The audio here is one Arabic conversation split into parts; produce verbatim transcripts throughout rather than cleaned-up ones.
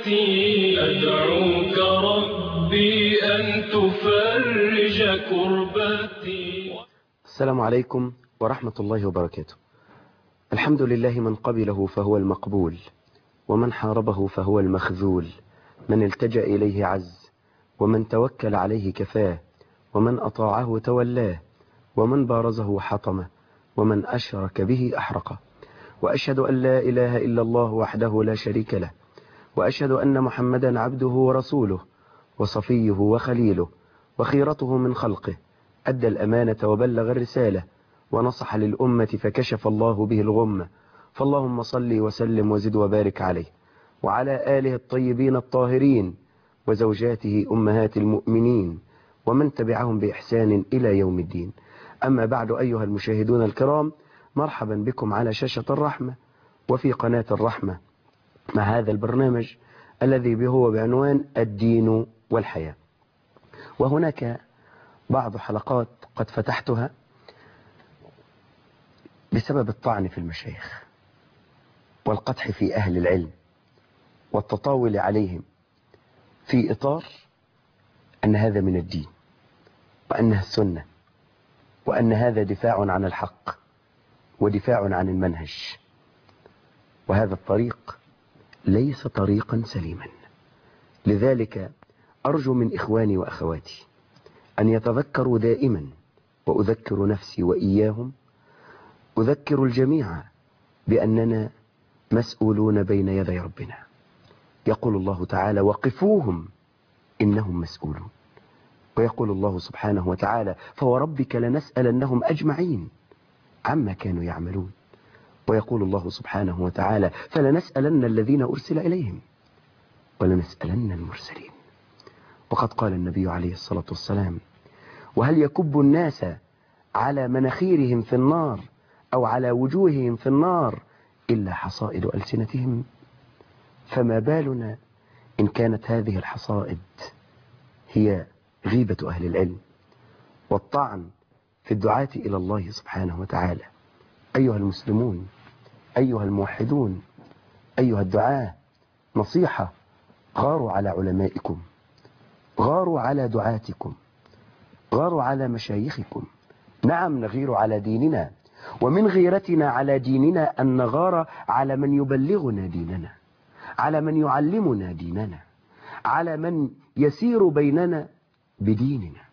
كربتي أدعوك ربي أن تفرج كربتي. السلام عليكم ورحمة الله وبركاته. الحمد لله من قبله فهو المقبول، ومن حاربه فهو المخذول، من التجأ إليه عز، ومن توكل عليه كفاه، ومن أطاعه تولاه، ومن بارزه حطمه، ومن أشرك به أحرقه. وأشهد أن لا إله إلا الله وحده لا شريك له، وأشهد أن محمدا عبده ورسوله وصفيه وخليله وخيرته من خلقه، أدى الأمانة وبلغ الرسالة ونصح للأمة فكشف الله به الغمة. فاللهم صل وسلم وزد وبارك عليه وعلى آله الطيبين الطاهرين وزوجاته أمهات المؤمنين ومن تبعهم بإحسان إلى يوم الدين. أما بعد، أيها المشاهدون الكرام، مرحبا بكم على شاشة الرحمة وفي قناة الرحمة مع هذا البرنامج الذي هو بعنوان الدين والحياة. وهناك بعض حلقات قد فتحتها بسبب الطعن في المشايخ والقدح في أهل العلم والتطاول عليهم في إطار أن هذا من الدين وأنها السنة وأن هذا دفاع عن الحق ودفاع عن المنهج، وهذا الطريق ليس طريقا سليما. لذلك أرجو من إخواني وأخواتي أن يتذكروا دائما، وأذكر نفسي وإياهم، أذكر الجميع بأننا مسؤولون بين يدي ربنا. يقول الله تعالى: وقفوهم إنهم مسؤولون. ويقول الله سبحانه وتعالى: فوربك لنسألنهم أجمعين عما كانوا يعملون. ويقول الله سبحانه وتعالى: فلنسألن الذين أرسل إليهم ولنسألن المرسلين. وقد قال النبي عليه الصلاة والسلام: وهل يكب الناس على مناخيرهم في النار أو على وجوههم في النار إلا حصائد ألسنتهم؟ فما بالنا إن كانت هذه الحصائد هي غيبة أهل العلم والطعن في الدعاة إلى الله سبحانه وتعالى. أيها المسلمون، أيها الموحدون، أيها الدعاة، نصيحة: غاروا على علمائكم، غاروا على دعاتكم، غاروا على مشايخكم. نعم، نغير على ديننا، ومن غيرتنا على ديننا أن نغار على من يبلغنا ديننا، على من يعلمنا ديننا، على من يسير بيننا بديننا،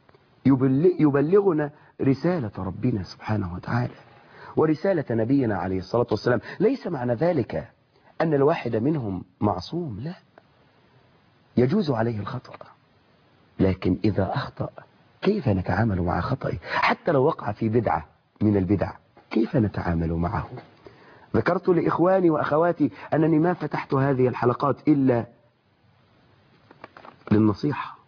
يبلغنا رسالة ربنا سبحانه وتعالى ورسالة نبينا عليه الصلاة والسلام. ليس معنى ذلك أن الواحد منهم معصوم، لا، يجوز عليه الخطأ، لكن إذا أخطأ كيف نتعامل مع خطأه؟ حتى لو وقع في بدعة من البدع كيف نتعامل معه؟ ذكرت لإخواني وأخواتي أنني ما فتحت هذه الحلقات إلا للنصيحة،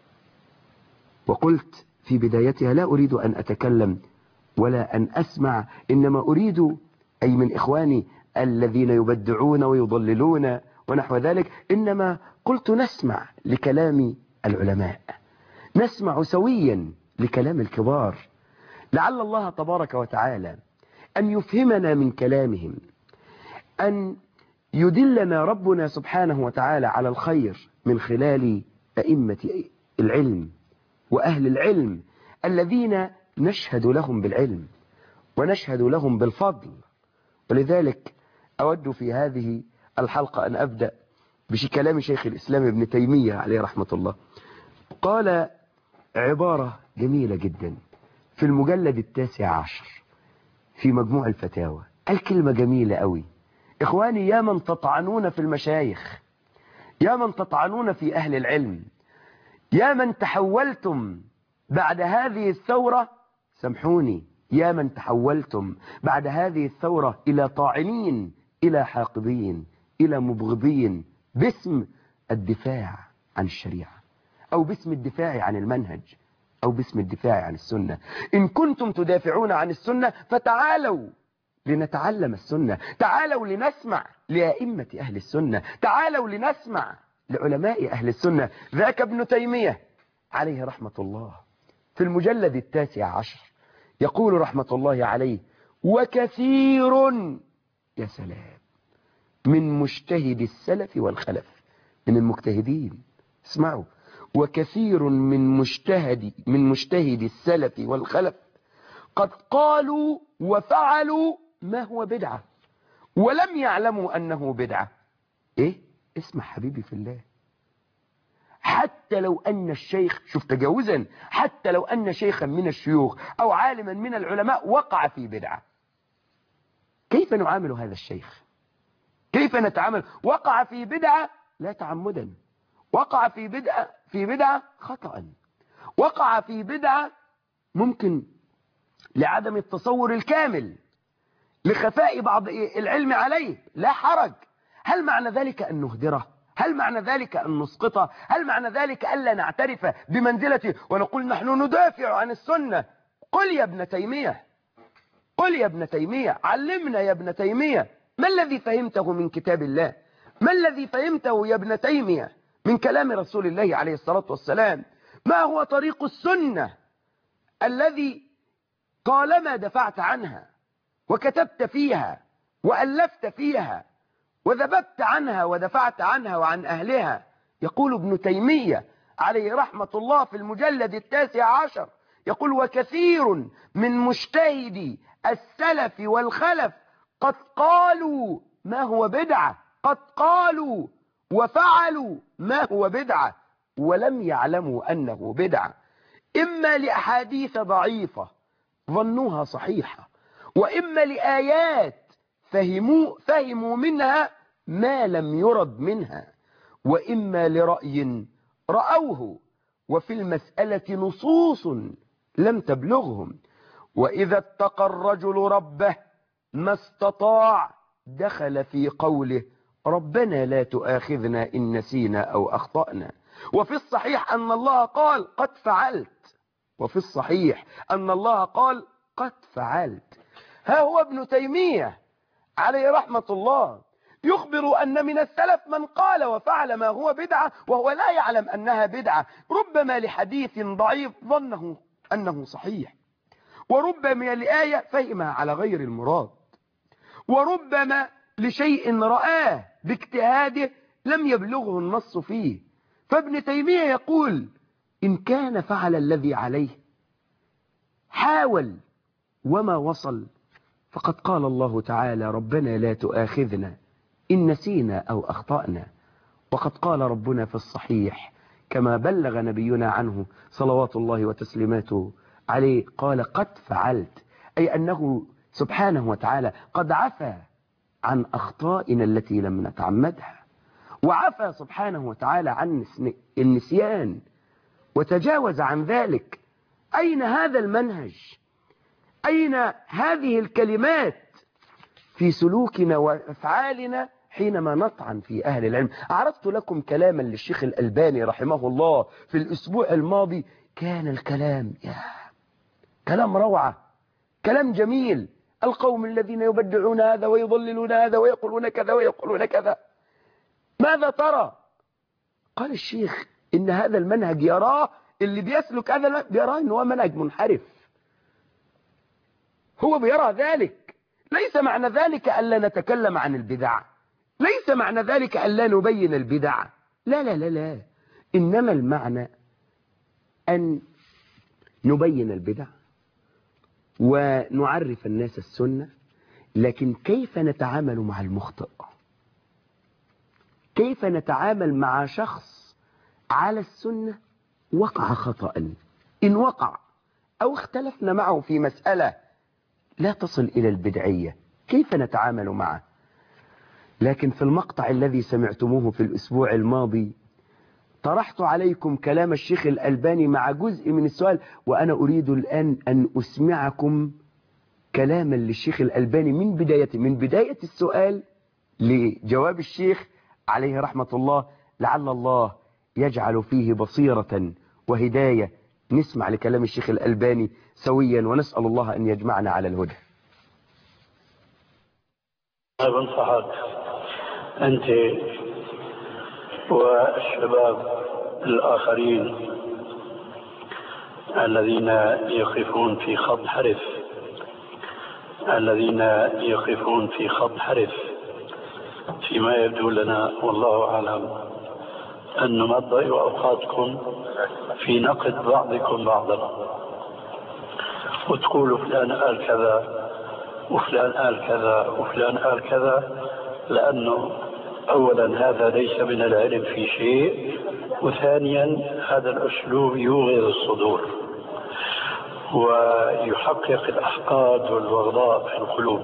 وقلت في بدايتها: لا أريد أن أتكلم ولا أن أسمع، إنما أريد، أي من إخواني الذين يبدعون ويضللون ونحو ذلك، إنما قلت نسمع لكلام العلماء، نسمع سويا لكلام الكبار، لعل الله تبارك وتعالى أن يفهمنا من كلامهم، أن يدلنا ربنا سبحانه وتعالى على الخير من خلال أئمة العلم وأهل العلم الذين نشهد لهم بالعلم ونشهد لهم بالفضل. ولذلك أود في هذه الحلقة أن أبدأ بكلام شيخ الإسلام ابن تيمية عليه رحمة الله. قال عبارة جميلة جدا في المجلد التاسع عشر في مجموع الفتاوى، الكلمة جميلة قوي. إخواني، يا من تطعنون في المشايخ، يا من تطعنون في أهل العلم، يا من تحولتم بعد هذه الثورة، سامحوني، يا من تحولتم بعد هذه الثورة إلى طاعنين، إلى حاقدين، إلى مبغضين، باسم الدفاع عن الشريعة أو باسم الدفاع عن المنهج أو باسم الدفاع عن السنة. إن كنتم تدافعون عن السنة فتعالوا لنتعلم السنة، تعالوا لنسمع لأئمة أهل السنة، تعالوا لنسمع لعلماء أهل السنة. ذاك ابن تيمية عليه رحمة الله في المجلد التاسع عشر يقول رحمة الله عليه: وكثير، يا سلام، من مجتهد السلف والخلف من المجتهدين. اسمعوا: وكثير من مجتهد من مجتهد السلف والخلف قد قالوا وفعلوا ما هو بدعة ولم يعلموا أنه بدعة. إيه؟ اسمع حبيبي في الله، حتى لو أن الشيخ، شوف تجاوزا، حتى لو أن شيخا من الشيوخ أو عالما من العلماء وقع في بدعة، كيف نعامل هذا الشيخ؟ كيف نتعامل؟ وقع في بدعة لا تعمدا، وقع في بدعة في بدعة خطأ، وقع في بدعة ممكن لعدم التصور الكامل، لخفاء بعض العلم عليه، لا حرج. هل معنى ذلك أن نهدره؟ هل معنى ذلك أن نسقطه؟ هل معنى ذلك ألا نعترف بمنزلته ونقول نحن ندافع عن السنة؟ قل يا ابن تيمية، قل يا ابن تيمية، علمنا يا ابن تيمية، ما الذي فهمته من كتاب الله؟ ما الذي فهمته يا ابن تيمية من كلام رسول الله عليه الصلاة والسلام؟ ما هو طريق السنة الذي طالما دفعت عنها وكتبت فيها وألفت فيها وذببت عنها ودفعت عنها وعن أهلها؟ يقول ابن تيمية عليه رحمة الله في المجلد التاسع عشر، يقول: وكثير من مجتهدي السلف والخلف قد قالوا ما هو بدعة، قد قالوا وفعلوا ما هو بدعة ولم يعلموا أنه بدعة، إما لأحاديث ضعيفة ظنوها صحيحة، وإما لآيات فهموا, فهموا منها ما لم يرد منها، وإما لرأي رأوه وفي المسألة نصوص لم تبلغهم، وإذا اتقى الرجل ربه ما استطاع دخل في قوله ربنا لا تؤاخذنا إن نسينا أو أخطأنا. وفي الصحيح أن الله قال قد فعلت، وفي الصحيح أن الله قال قد فعلت. ها هو ابن تيمية عليه رحمة الله يخبر أن من السلف من قال وفعل ما هو بدعة وهو لا يعلم أنها بدعة، ربما لحديث ضعيف ظنه أنه صحيح، وربما لآية فهمها على غير المراد، وربما لشيء رآه باجتهاده لم يبلغه النص فيه. فابن تيمية يقول: إن كان فعل الذي عليه، حاول وما وصل، فقد قال الله تعالى ربنا لا تؤاخذنا إن نسينا أو أخطأنا، وقد قال ربنا في الصحيح كما بلغ نبينا عنه صلوات الله وتسليماته عليه، قال قد فعلت، أي أنه سبحانه وتعالى قد عفى عن أخطائنا التي لم نتعمدها، وعفى سبحانه وتعالى عن النسيان وتجاوز عن ذلك. أين هذا المنهج؟ أين هذه الكلمات في سلوكنا وأفعالنا حينما نطعن في أهل العلم؟ عرضت لكم كلاما للشيخ الألباني رحمه الله في الأسبوع الماضي، كان الكلام يا كلام روعة، كلام جميل. القوم الذين يبدعون هذا ويضللون هذا ويقولون كذا ويقولون كذا، ماذا ترى؟ قال الشيخ إن هذا المنهج يراه اللي بيسلك هذا بيراه إنه منهج منحرف، هو بيرى ذلك. ليس معنى ذلك ألا نتكلم عن البدع، ليس معنى ذلك ألا نبين البدع، لا لا لا لا، إنما المعنى أن نبين البدع ونعرف الناس السنة، لكن كيف نتعامل مع المخطئ؟ كيف نتعامل مع شخص على السنة وقع خطأ؟ إن وقع أو اختلفنا معه في مسألة لا تصل إلى البدعية، كيف نتعامل معه؟ لكن في المقطع الذي سمعتموه في الأسبوع الماضي طرحت عليكم كلام الشيخ الألباني مع جزء من السؤال، وأنا أريد الآن أن أسمعكم كلاما للشيخ الألباني من بداية من بداية السؤال لجواب الشيخ عليه رحمة الله، لعل الله يجعل فيه بصيرة وهداية. نسمع لكلام الشيخ الألباني سويا ونسأل الله أن يجمعنا على الهدى. بنصحك أنت والشباب الآخرين الذين يقفون في خط حرف الذين يقفون في خط حرف فيما يبدو لنا والله أعلم أن نمضي أوقاتكم في نقد بعضكم بعضا، وتقولوا فلان قال كذا وفلان قال كذا وفلان قال كذا، لأنه أولا هذا ليس من العلم في شيء، وثانيا هذا الأسلوب يوغر الصدور ويحقق الأحقاد والبغضاء في القلوب.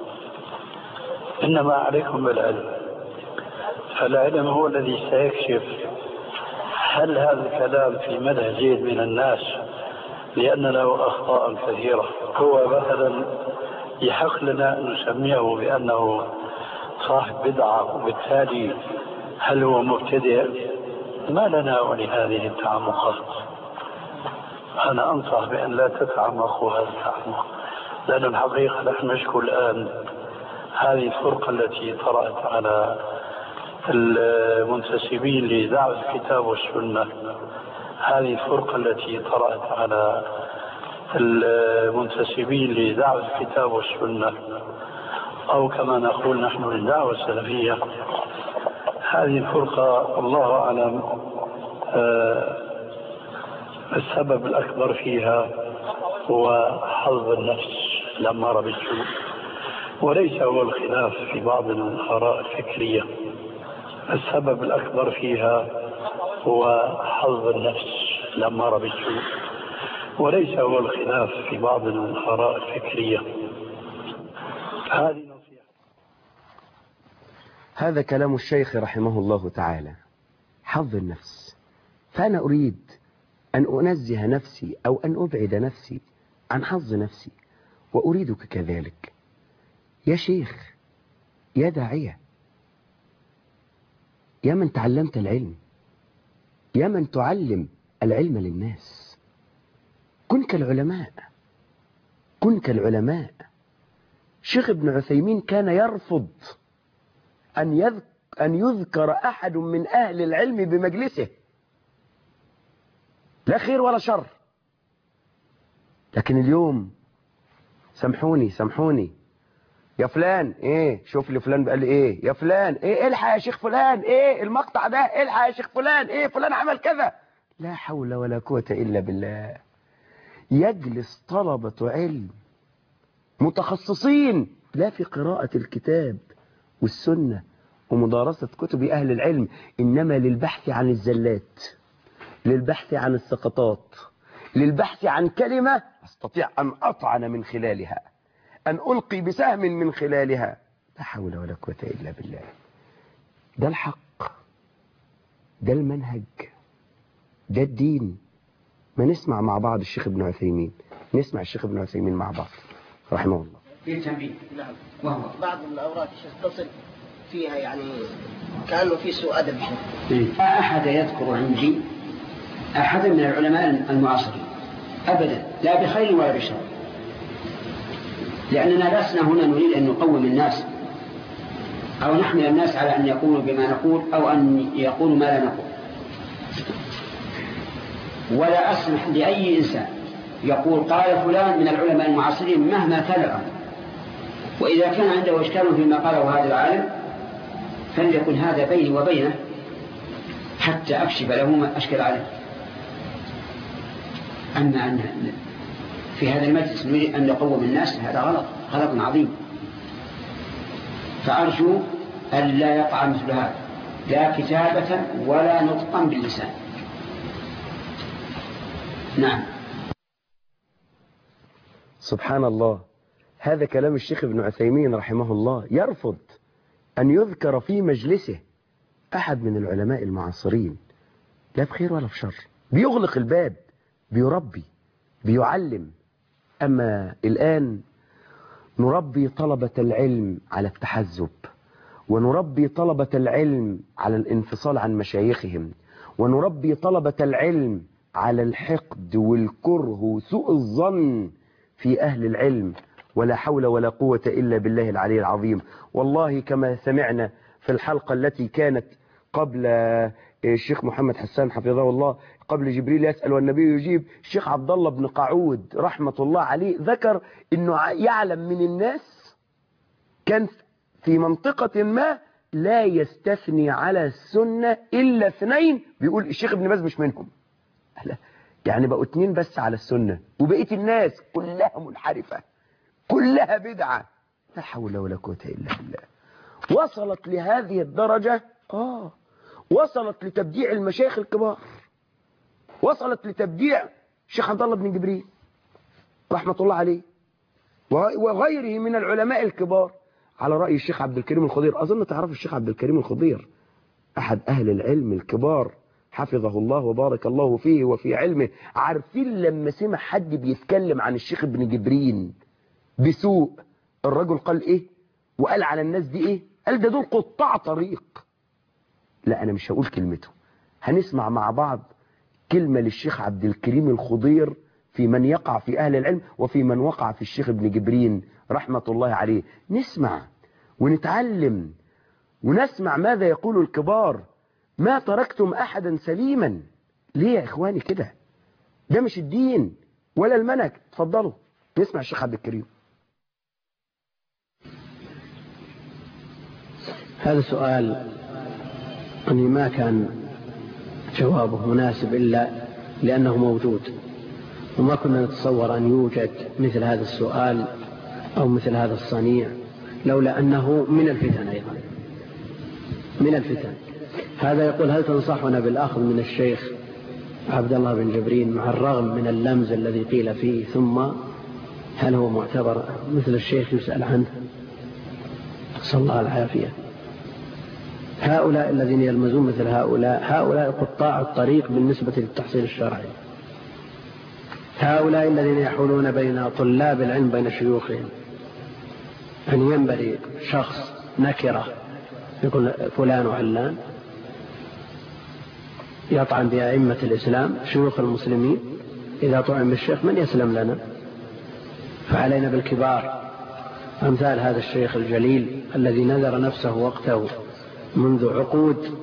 إنما عليكم بالعلم، فالعلم هو الذي سيكشف هل هذا الكلام في مدح زيد من الناس لأن له أخطاء كثيرة، هو مثلا يحق لنا أن نسميه بأنه صاحب بدعة، وبالتالي هل هو مبتدئ؟ ما لنا ولهذه التعمقات. أنا أنصح بأن لا تتعمقوا هذا التعمق، لأن الحقيقة نحن نشكو الآن هذه الفرقة التي طرأت على المنتسبين لدعوة الكتاب والسنة، هذه الفرقة التي طرأت على المنتسبين لدعوة الكتاب والسنة، أو كما نقول نحن للدعوة السلفية. هذه الفرقة الله أعلم آه السبب الأكبر فيها هو حظ النفس الأمارة بالسوء، وليس هو الخلاف في بعض الآراء الفكرية. السبب الأكبر فيها هو حظ النفس الأمارة بالسوء، وليس هو الخلاف في بعض الآراء الفكرية. هذه نصيحة. هذا كلام الشيخ رحمه الله تعالى، حظ النفس. فأنا أريد أن أنزه نفسي أو أن أبعد نفسي عن حظ نفسي، وأريدك كذلك يا شيخ، يا داعية، يا من تعلمت العلم، يا من تعلم العلم للناس. كن كالعلماء، كن كالعلماء. شيخ ابن عثيمين كان يرفض أن يذكر, أن يذكر أحد من أهل العلم بمجلسه، لا خير ولا شر. لكن اليوم سامحوني سامحوني يا فلان، ايه شوف لي فلان قال لي ايه، يا فلان ايه الحق يا شيخ فلان، ايه المقطع ده، الحق يا شيخ فلان، ايه فلان عمل كذا. لا حول ولا قوة الا بالله. يجلس طلبة علم متخصصين لا في قراءة الكتاب والسنة ومدارسة كتب أهل العلم، إنما للبحث عن الزلات، للبحث عن السقطات، للبحث عن كلمة أستطيع أن أطعن من خلالها، أن ألقي بسهم من خلالها. لا حول ولا قوة إلا بالله. ده الحق، ده المنهج، ده الدين. ما نسمع مع بعض الشيخ ابن عثيمين، نسمع الشيخ ابن عثيمين مع بعض رحمه الله. في تنبيه. نعم. وهو بعض الأوراق تصل فيها يعني كأنه في سوء أدب. لا أحد يذكر عندي أحد من العلماء المعاصرين أبدا، لا بخير ولا بشر، لأننا لسنا هنا نريد أن نقوم الناس أو نحمل الناس على أن يقولوا بما نقول أو أن يقولوا ما لا نقول. ولا أسمح لأي إنسان يقول قال فلان من العلماء المعاصرين مهما كان الأمر، وإذا كان عنده إشكال فيما قاله هذا العالم فليكن هذا بيني وبينه حتى أكشف له ما أشكل عليه. أما أن في هذا المجلس نريد أن نقوم الناس هذا غلط، غلط عظيم. فأرجو أن لا يقع مثل هذا، لا كتابة ولا نطقا باللسان. نعم. سبحان الله. هذا كلام الشيخ ابن عثيمين رحمه الله، يرفض أن يذكر في مجلسه أحد من العلماء المعاصرين، لا بخير ولا بشر. بيغلق الباب، بيربي، بيعلم. أما الآن نربي طلبة العلم على التحزب، ونربي طلبة العلم على الانفصال عن مشايخهم، ونربي طلبة العلم على الحقد والكره وسوء الظن في أهل العلم. ولا حول ولا قوة إلا بالله العلي العظيم. والله كما سمعنا في الحلقة التي كانت قبل الشيخ محمد حسان حفظه الله، قبل جبريل يسأل والنبي يجيب، الشيخ عبد الله بن قعود رحمة الله عليه ذكر أنه يعلم من الناس كان في منطقة ما لا يستثني على السنة إلا اثنين، بيقول الشيخ ابن باز مش منهم. لا، يعني بقوا اتنين بس على السنة، وبقية الناس كلها منحرفة، كلها بدعة. لا حول ولا قوة إلا بالله. وصلت لهذه الدرجة آه وصلت لتبديع المشايخ الكبار، وصلت لتبديع الشيخ عبد الله بن جبريل رحمة الله عليه وغيره من العلماء الكبار، على رأي الشيخ عبد الكريم الخضير. أظن تعرف الشيخ عبد الكريم الخضير، أحد أهل العلم الكبار حفظه الله وبارك الله فيه وفي علمه. عارفين لما سمع حد بيتكلم عن الشيخ ابن جبرين بسوء، الرجل قال إيه؟ وقال على الناس دي إيه؟ قال ده دول قطاع طريق. لا أنا مش هقول كلمته، هنسمع مع بعض كلمة للشيخ عبد الكريم الخضير في من يقع في أهل العلم وفي من وقع في الشيخ ابن جبرين رحمة الله عليه. نسمع ونتعلم ونسمع ماذا يقول الكبار. ما تركتم أحدا سليما. ليه يا إخواني كده؟ ده مش الدين ولا المنهج. تفضلوا نسمع الشيخ عبد الكريم. هذا سؤال أني ما كان جوابه مناسب إلا لأنه موجود، وما كنا نتصور أن يوجد مثل هذا السؤال أو مثل هذا الصنيع لولا أنه من الفتن أيضا، من الفتن. هذا يقول هل تنصحنا بالأخذ من الشيخ عبد الله بن جبرين مع الرغم من اللمز الذي قيل فيه، ثم هل هو معتبر مثل الشيخ يسأل عنه؟ صلى الله العافية. هؤلاء الذين يلمزون مثل هؤلاء هؤلاء قطاع الطريق بالنسبة للتحصيل الشرعي، هؤلاء الذين يحولون بين طلاب العلم بين شيوخهم. أن ينبغي شخص نكرة يقول فلان وعلان يطعن بأئمة الإسلام شيوخ المسلمين، إذا طعن بالشيخ من يسلم لنا؟ فعلينا بالكبار أمثال هذا الشيخ الجليل الذي نذر نفسه وقته منذ عقود.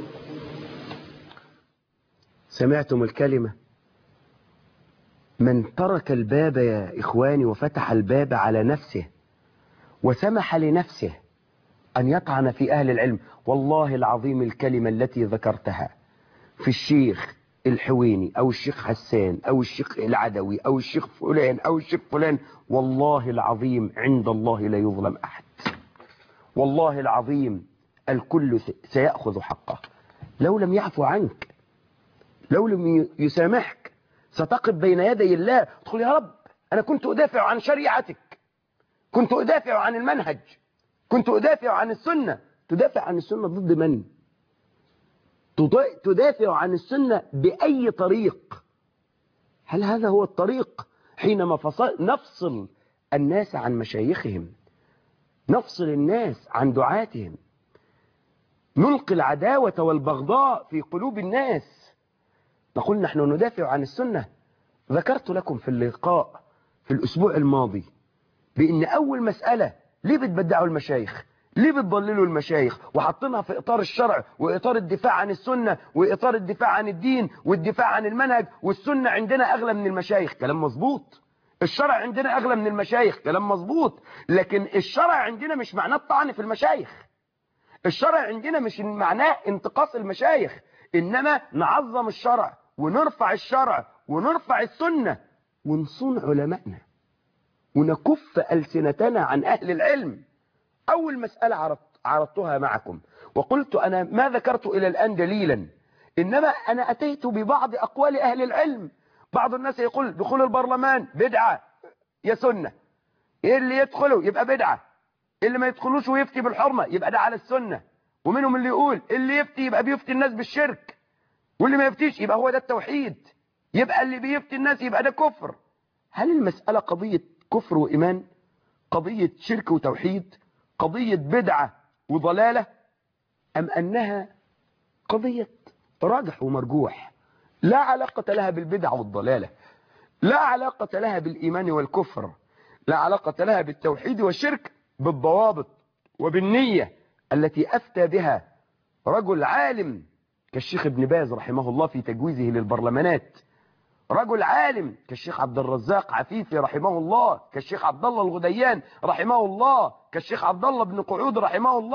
سمعتم الكلمة؟ من ترك الباب يا إخواني وفتح الباب على نفسه وسمح لنفسه أن يطعن في أهل العلم، والله العظيم الكلمة التي ذكرتها في الشيخ الحويني أو الشيخ حسان أو الشيخ العدوي أو الشيخ فلان أو الشيخ فلان، والله العظيم عند الله لا يظلم أحد. والله العظيم الكل سيأخذ حقه. لو لم يعفو عنك، لو لم يسامحك، ستقف بين يدي الله تقول يا رب أنا كنت أدافع عن شريعتك، كنت أدافع عن المنهج، كنت أدافع عن السنة. تدافع عن السنة ضد من؟ تدافع عن السنة بأي طريق؟ هل هذا هو الطريق؟ حينما فصل نفصل الناس عن مشايخهم، نفصل الناس عن دعاتهم، نلقي العداوة والبغضاء في قلوب الناس، نقول نحن ندافع عن السنة. ذكرت لكم في اللقاء في الأسبوع الماضي بأن أول مسألة ليه بتبدعوا المشايخ، ليه بتضللوا المشايخ وحطينها في إطار الشرع وإطار الدفاع عن السنة وإطار الدفاع عن الدين والدفاع عن المنهج. والسنة عندنا أغلى من المشايخ، كلام مظبوط. الشرع عندنا أغلى من المشايخ، كلام مظبوط. لكن الشرع عندنا مش معناه الطعن في المشايخ، الشرع عندنا مش معناه انتقاص المشايخ، إنما نعظم الشرع ونرفع الشرع ونرفع السنة ونصون علمائنا ونكف ألسنتنا عن أهل العلم. أول مسألة عرض عرضتها معكم وقلت أنا ما ذكرت إلى الآن دليلا، إنما أنا أتيت ببعض أقوال أهل العلم. بعض الناس يقول دخول البرلمان بدعة يا سنة، اللي يدخله يبقى بدعة، اللي ما يدخلوش ويفتي بالحرمة يبقى ده على السنة. ومنهم اللي يقول اللي يفتي يبقى بيفتي الناس بالشرك، واللي ما يفتيش يبقى هو ده التوحيد، يبقى اللي بيفتي الناس يبقى ده كفر. هل المسألة قضية كفر وإيمان؟ قضية شرك وتوحيد؟ قضية بدعة وضلالة؟ أم أنها قضية راجح ومرجوح لا علاقة لها بالبدعة والضلالة، لا علاقة لها بالإيمان والكفر، لا علاقة لها بالتوحيد والشرك، بالضوابط وبالنية التي أفتى بها رجل عالم كالشيخ ابن باز رحمه الله في تجويزه للبرلمانات، رجل عالم كالشيخ عبد الرزاق عفيفي رحمه الله، كالشيخ عبد الله الغديان رحمه الله، كالشيخ عبد الله بن قعود رحمه الله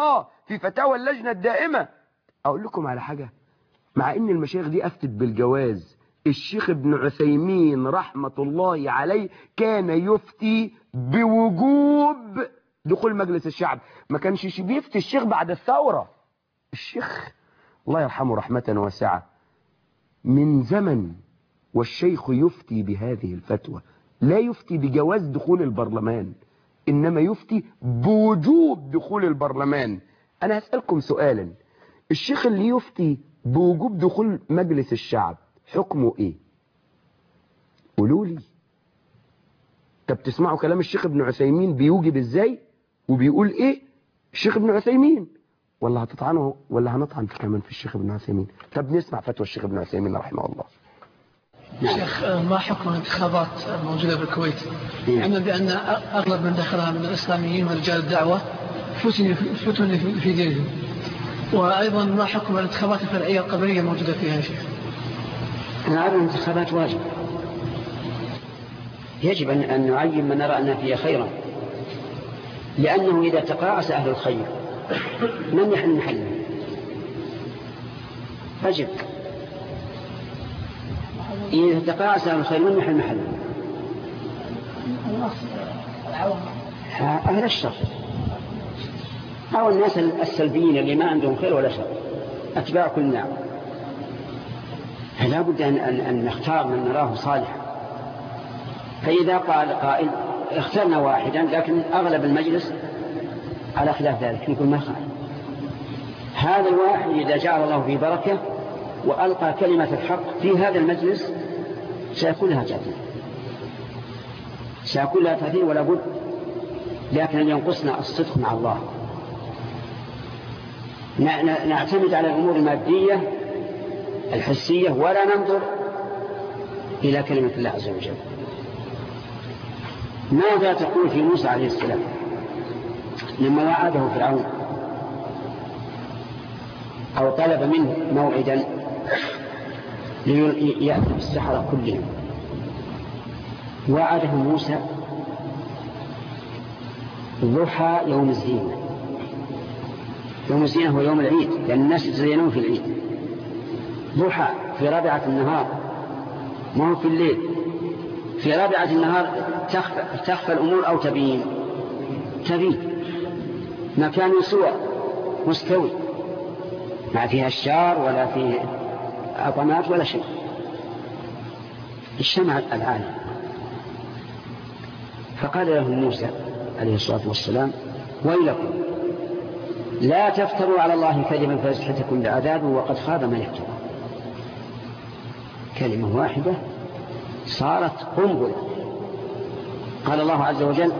في فتاوى اللجنة الدائمة. أقول لكم على حاجة، مع إن المشايخ دي أفتت بالجواز، الشيخ ابن عثيمين رحمة الله عليه كان يفتي بوجوب دخول مجلس الشعب. ما كانش بيفتي الشيخ بعد الثورة. الشيخ الله يرحمه رحمة واسعة من زمن والشيخ يفتي بهذه الفتوى، لا يفتي بجواز دخول البرلمان، إنما يفتي بوجوب دخول البرلمان. أنا هسألكم سؤالا، الشيخ اللي يفتي بوجوب دخول مجلس الشعب حكمه إيه؟ قولوا لي. طب تسمعوا كلام الشيخ ابن عثيمين بيوجب إزاي وبيقول إيه الشيخ ابن عثيمين، ولا هتطعنه ولا هنطعن في كمان في الشيخ ابن عثيمين؟ طب نسمع فتوى الشيخ ابن عثيمين رحمه الله. شيخ، ما حكم الانتخابات الموجودة بالكويت؟ علما بأن أغلب من دخلها من الإسلاميين ورجال الدعوة فتن في دينهم، وأيضا ما حكم الانتخابات الفرعية القبلية الموجودة فيها يا شيخ؟ أنا أرى الانتخابات واجب، يجب أن نعين من نرى أن فيها خيرا، لأنه إذا تقاعس أهل الخير من يحل محله؟ أجب إذا تقاعس أهل الخير من يحل محله؟ أهل الشر أو الناس السلبيين اللي ما عندهم خير ولا شر، أتباع كل نعم. فلا بد أن, أن, أن نختار من نراه صالحا. فإذا قال قائل اخترنا واحدا لكن أغلب المجلس على خلاف ذلك، نقول ما خالف. هذا الواحد إذا جعل الله فيه بركة وألقى كلمة الحق في هذا المجلس سيكون لها تأثير، سيكون لها تأثير ولا بد. لكن ينقصنا الصدق مع الله، نعتمد على الأمور المادية الحسية ولا ننظر إلى كلمة الله عز وجل. ماذا تقول في موسى عليه السلام لما وعده فرعون أو طلب منه موعدا ليأتي بالسحرة كلهم؟ وعده موسى ضحى يوم الزينة. يوم الزينة هو يوم العيد، لأن الناس يتزينون في العيد. ضحى في رابعة النهار، ما هو في الليل. في رابعة النهار تخفى, تخفى الأمور أو تبين تبين مكان صور مستوي، ما فيها الشار ولا فيه أطمات ولا شيء، الشمع العالي. فقال له موسى عليه الصلاة والسلام ويلكم لا تفتروا على الله كذبا فيسحتكم بعذاب وقد خاب من افترى. كلمة واحدة صارت قنبلة. قال الله عز وجل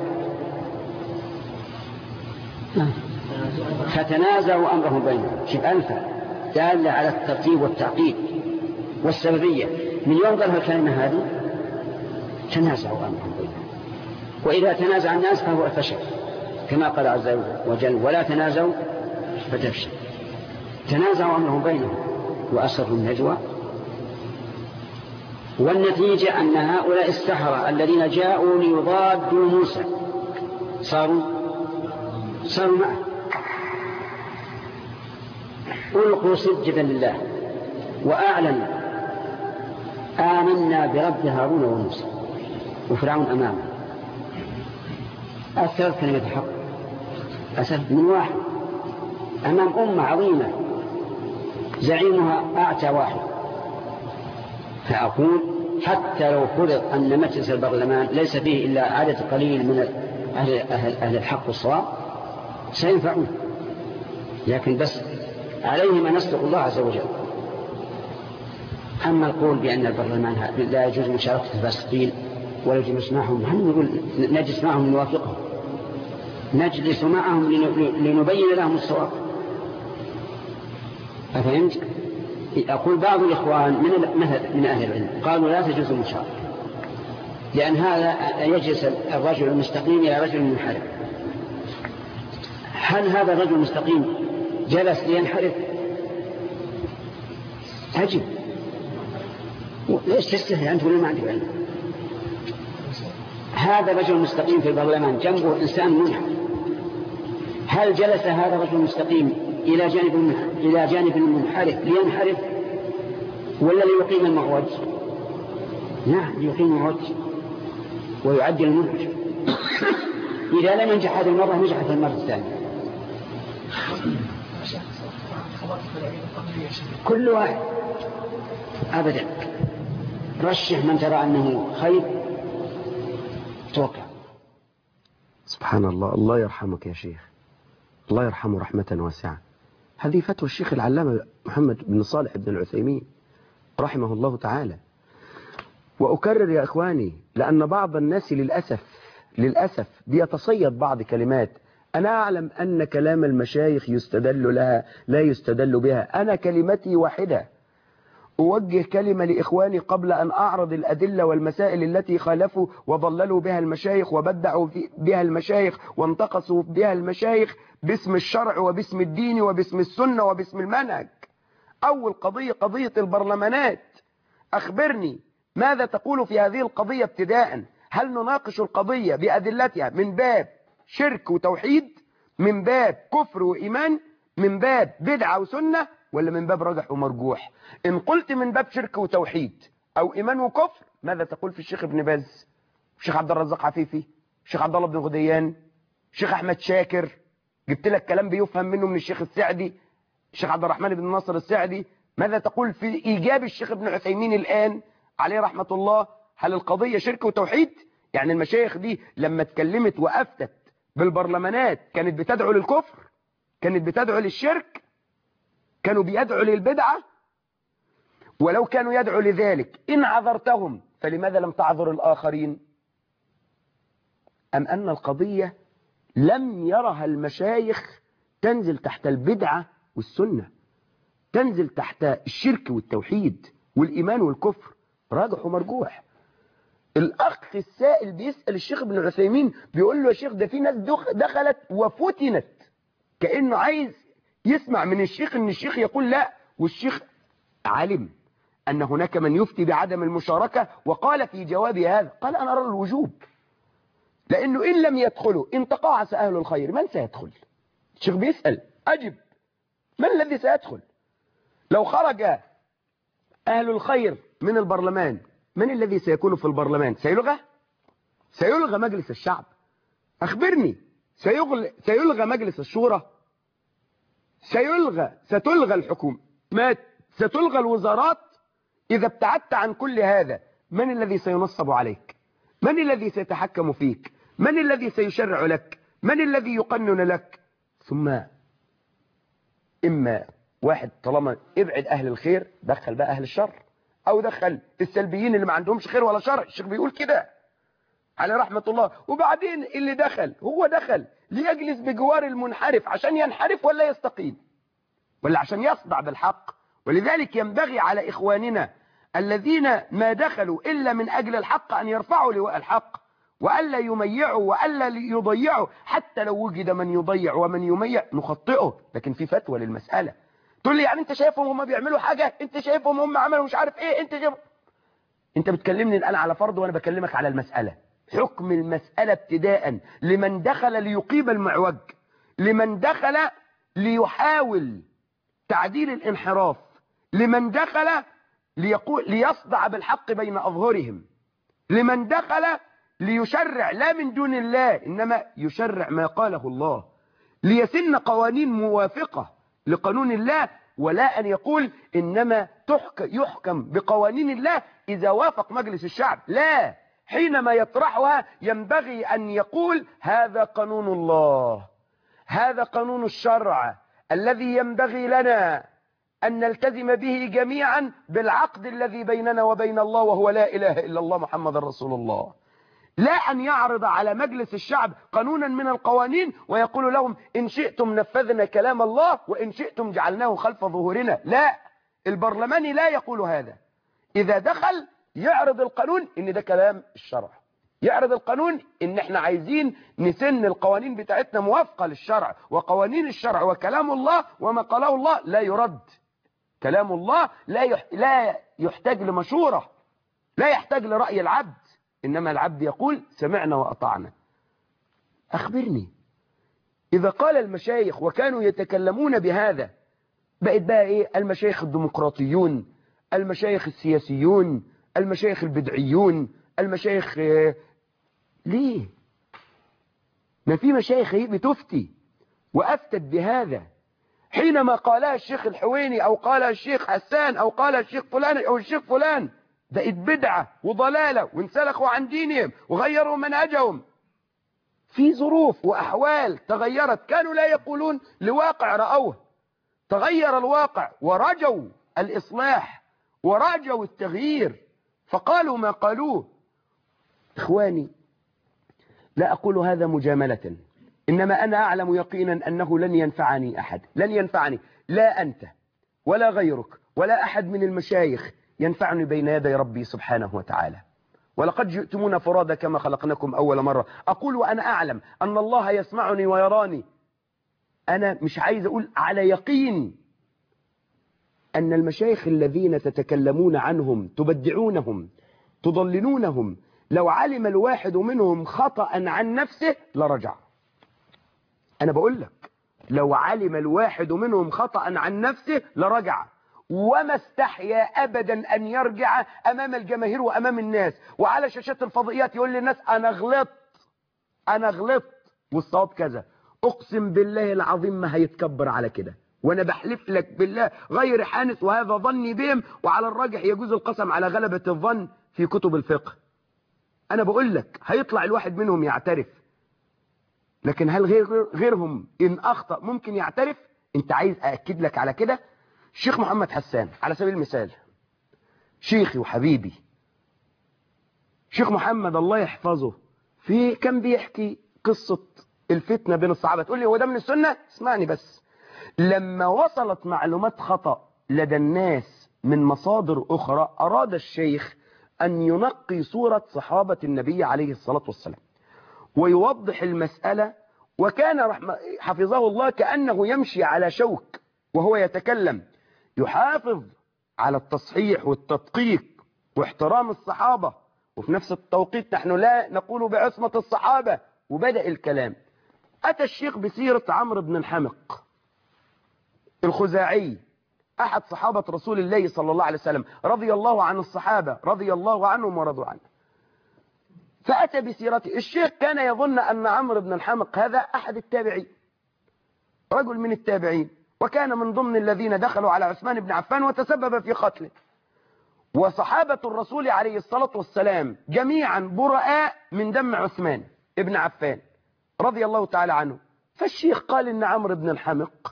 فتنازعوا أمرهم بينهم. شوف ألفا دالة على الترتيب والتعقيد والسببية. من يوم قالها الكلمة هذه تنازعوا أمرهم بينهم، وإذا تنازع الناس فهو الفشل، كما قال عز وجل ولا تنازعوا فتفشل. تنازعوا أمرهم بينهم وأسروا النجوى، والنتيجة أن هؤلاء السحرة الذين جاءوا ليضادوا موسى صاروا صاروا معه، ألقوا سجدا لله وأعلنوا آمنا برب هارون وموسى، وفرعون أمامه. أثر كلمة الحق أثر من واحد أمام أمة عظيمة زعيمها أعتى واحد. فأقول حتى لو فرض أن مجلس البرلمان ليس فيه إلا عدد قليل من أهل, أهل, أهل الحق والصواب سينفعون، لكن بس عليهم أن نصدق الله عز وجل. أما القول بأن البرلمان لا يجوز مشاركة الفاسقين ولا يجوز معهم، هل نقول نجلس معهم نوافقهم؟ نجلس معهم لنبين لهم الصواب. أفهمت؟ أقول بعض الإخوان من من أهل العلم قالوا لا تجوز المشاركة، لأن هذا يجلس الرجل المستقيم إلى رجل منحرف. هل هذا الرجل المستقيم جلس لينحرف؟ أجب. ليش تستهي أنت ولا ما عندك علم؟ هذا الرجل المستقيم في البرلمان جنبه إنسان منحرف، هل جلس هذا الرجل المستقيم إلى جانب إلى جانب المنحرف لينحرف ولا ليقيم المعوج؟ نعم ليقيم المعوج ويعدل المنهج. إذا لم ينجح هذه المرة نجح في المرة الثانية. كل واحد أبدا رشح من ترى أنه خير توقع. سبحان الله. الله يرحمك يا شيخ، الله يرحمه رحمة واسعة. هذه فتوى الشيخ العلامة محمد بن صالح بن العثيمين رحمه الله تعالى. وأكرر يا إخواني، لأن بعض الناس للأسف للأسف بيتصيد بعض كلمات. أنا أعلم أن كلام المشايخ يستدل لها لا يستدل بها. أنا كلمتي واحدة، أوجه كلمة لإخواني قبل أن أعرض الأدلة والمسائل التي خالفوا وضللوا بها المشايخ وبدعوا بها المشايخ وانتقصوا بها المشايخ باسم الشرع وباسم الدين وباسم السنة وباسم المنهج. أول قضية قضية البرلمانات. أخبرني ماذا تقول في هذه القضية ابتداء؟ هل نناقش القضية بأدلتها من باب شرك وتوحيد، من باب كفر وإيمان، من باب بدعة وسنة، ولا من باب رجح ومرجوح؟ إن قلت من باب شرك وتوحيد أو إيمان وكفر، ماذا تقول في الشيخ ابن باز، الشيخ عبد الرزاق عفيفي، الشيخ عبد الله بن غديان، الشيخ أحمد شاكر؟ جبت لك كلام بيفهم منه من الشيخ السعدي، الشيخ عبد الرحمن بن ناصر السعدي. ماذا تقول في إيجاب الشيخ ابن عثيمين الآن عليه رحمة الله؟ هل القضية شرك وتوحيد؟ يعني المشايخ دي لما اتكلمت وأفتت بالبرلمانات كانت بتدعو للكفر؟ كانت بتدعو للشرك؟ كانوا بيدعوا للبدعة؟ ولو كانوا يدعوا لذلك إن عذرتهم فلماذا لم تعذر الآخرين؟ أم أن القضية لم يرها المشايخ تنزل تحت البدعة والسنة، تنزل تحت الشرك والتوحيد والإيمان والكفر، راجح ومرجوح. الأخ السائل بيسأل الشيخ ابن عثيمين بيقول له يا شيخ ده في ناس دخلت وفتنت، كأنه عايز يسمع من الشيخ ان الشيخ يقول لا، والشيخ علم أن هناك من يفتي بعدم المشاركة وقال في جواب هذا، قال أنا أرى الوجوب، لأنه إن لم يدخلوا إن تقاعس أهل الخير من سيدخل؟ الشيخ بيسأل أجب، من الذي سيدخل؟ لو خرج أهل الخير من البرلمان من الذي سيكون في البرلمان؟ سيلغى؟ سيلغى مجلس الشعب؟ أخبرني. سيلغى, سيلغى مجلس الشورى؟ سيلغى ستلغى الحكومات؟ ستلغى الوزارات؟ إذا ابتعدت عن كل هذا من الذي سينصب عليك؟ من الذي سيتحكم فيك؟ من الذي سيشرع لك؟ من الذي يقنن لك؟ ثم إما واحد طالما ابعد أهل الخير دخل بقى أهل الشر، أو دخل السلبيين اللي ما عندهمش خير ولا شر. الشيخ بيقول كده على رحمة الله. وبعدين اللي دخل هو دخل ليجلس بجوار المنحرف عشان ينحرف ولا يستقيم ولا عشان يصدع بالحق. ولذلك ينبغي على إخواننا الذين ما دخلوا إلا من أجل الحق أن يرفعوا لواء الحق، وألا يميعوا وألا يضيعوا. حتى لو وجد من يضيع ومن يميع نخطئه، لكن في فتوى للمسألة. تقول لي يعني انت شايفهم هم بيعملوا حاجة، انت شايفهم هم عملوا مش عارف ايه، انت شايف. انت بتكلمني الآن على فرض وانا بكلمك على المسألة. حكم المسألة ابتداء لمن دخل ليقيم المعوج، لمن دخل ليحاول تعديل الانحراف، لمن دخل ليقول ليصدع بالحق بين أظهرهم، لمن دخل ليشرع لا من دون الله إنما يشرع ما قاله الله، ليسن قوانين موافقة لقانون الله، ولا أن يقول إنما يحكم بقوانين الله إذا وافق مجلس الشعب. لا، حينما يطرحها ينبغي أن يقول هذا قانون الله، هذا قانون الشرع الذي ينبغي لنا أن نلتزم به جميعا بالعقد الذي بيننا وبين الله، وهو لا إله إلا الله محمد رسول الله. لا أن يعرض على مجلس الشعب قانونا من القوانين ويقول لهم إن شئتم نفذنا كلام الله وإن شئتم جعلناه خلف ظهورنا. لا، البرلماني لا يقول هذا. إذا دخل يعرض القانون إن ده كلام الشرع، يعرض القانون إن احنا عايزين نسن القوانين بتاعتنا موافقة للشرع، وقوانين الشرع وكلام الله وما قاله الله لا يرد. كلام الله لا يح... لا يحتاج لمشورة، لا يحتاج لرأي العبد، إنما العبد يقول سمعنا وأطعنا. أخبرني إذا قال المشايخ وكانوا يتكلمون بهذا، بقت بقى إيه؟ المشايخ الديمقراطيون، المشايخ السياسيون، المشايخ البدعيون، المشايخ إيه؟ ليه؟ ما في مشايخ هي بتفتي وأفتت بهذا حينما قالها الشيخ الحويني أو قالها الشيخ حسان أو قالها الشيخ فلان أو الشيخ فلان، بقت بدعة وضلالة وانسلخوا عن دينهم وغيروا منهجهم. في ظروف وأحوال تغيرت، كانوا لا يقولون لواقع رأوه، تغير الواقع ورجوا الإصلاح ورجوا التغيير فقالوا ما قالوه. إخواني، لا أقول هذا مجاملة، إنما أنا أعلم يقينا أنه لن ينفعني أحد، لن ينفعني لا أنت ولا غيرك ولا أحد من المشايخ ينفعني بين يدي ربي سبحانه وتعالى. ولقد جئتمونا فرادى كما خلقناكم أول مرة. أقول وأنا أعلم أن الله يسمعني ويراني. أنا مش عايز أقول على يقين أن المشايخ الذين تتكلمون عنهم تبدعونهم تضللونهم، لو علم الواحد منهم خطأ عن نفسه لرجع. أنا بقول لك لو علم الواحد منهم خطأ عن نفسه لرجع، وما استحيا أبدا أن يرجع أمام الجماهير وأمام الناس وعلى شاشات الفضائيات يقول للناس أنا غلطت أنا غلطت والصواب كذا. أقسم بالله العظيم ما هيتكبر على كده، وأنا بحلف لك بالله غير حانس وهذا ظني بهم، وعلى الراجح يجوز القسم على غلبة الظن في كتب الفقه. أنا بقول لك هيطلع الواحد منهم يعترف، لكن هل غير غيرهم إن أخطأ ممكن يعترف؟ أنت عايز أأكد لك على كده؟ الشيخ محمد حسان على سبيل المثال، شيخي وحبيبي شيخ محمد الله يحفظه، في كان بيحكي قصة الفتنة بين الصحابة. تقول لي هو ده من السنة؟ اسمعني بس. لما وصلت معلومات خطأ لدى الناس من مصادر أخرى، أراد الشيخ أن ينقي صورة صحابة النبي عليه الصلاة والسلام ويوضح المسألة، وكان رحمة حفظه الله كأنه يمشي على شوك وهو يتكلم، يحافظ على التصحيح والتدقيق واحترام الصحابة، وفي نفس التوقيت نحن لا نقول بعصمة الصحابة. وبدأ الكلام. أتى الشيخ بسيرة عمرو بن الحمق الخزاعي، أحد صحابة رسول الله صلى الله عليه وسلم، رضي الله عن الصحابة رضي الله عنهم ورضوا عنه. فأتى بسيرته. الشيخ كان يظن أن عمرو بن الحمق هذا أحد التابعين، رجل من التابعين، وكان من ضمن الذين دخلوا على عثمان بن عفان وتسبب في قتله. وصحابة الرسول عليه الصلاة والسلام جميعا براء من دم عثمان بن عفان رضي الله تعالى عنه. فالشيخ قال إن عمرو بن الحمق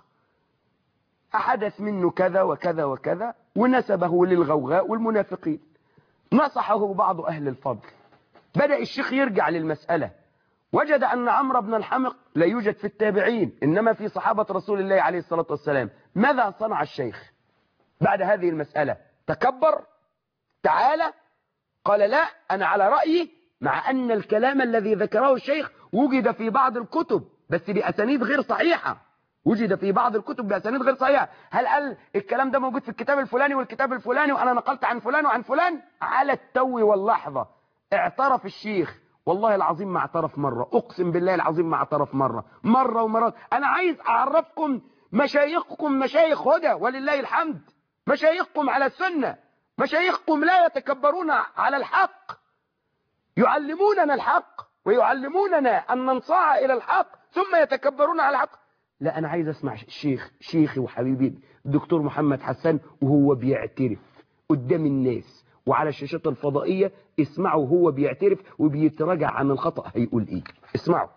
أحدث منه كذا وكذا وكذا، ونسبه للغوغاء والمنافقين. نصحه بعض أهل الفضل. بدأ الشيخ يرجع للمسألة، وجد أن عمرو بن الحمق لا يوجد في التابعين إنما في صحابة رسول الله عليه الصلاة والسلام. ماذا صنع الشيخ بعد هذه المسألة؟ تكبر؟ تعالى؟ قال لا، أنا على رأيي، مع أن الكلام الذي ذكره الشيخ وجد في بعض الكتب بس بأسانيد غير صحيحة، وجد في بعض الكتب بأسانيد غير صحيحة. هل قال الكلام ده موجود في الكتاب الفلاني والكتاب الفلاني وأنا نقلت عن فلان وعن فلان؟ على التو واللحظة اعترف الشيخ. والله العظيم ما اعترف مرة، أقسم بالله العظيم ما اعترف مرة مرة ومرات. أنا عايز أعرفكم مشايخكم مشايخ هدى ولله الحمد، مشايخكم على السنة، مشايخكم لا يتكبرون على الحق، يعلموننا الحق ويعلموننا أن ننصاع إلى الحق ثم يتكبرون على الحق. لا، أنا عايز أسمع الشيخ شيخي وحبيبي الدكتور محمد حسان وهو بيعترف قدام الناس وعلى الشاشات الفضائية. اسمعوا هو بيعترف وبيتراجع عن الخطأ هيقول ايه. اسمعوا.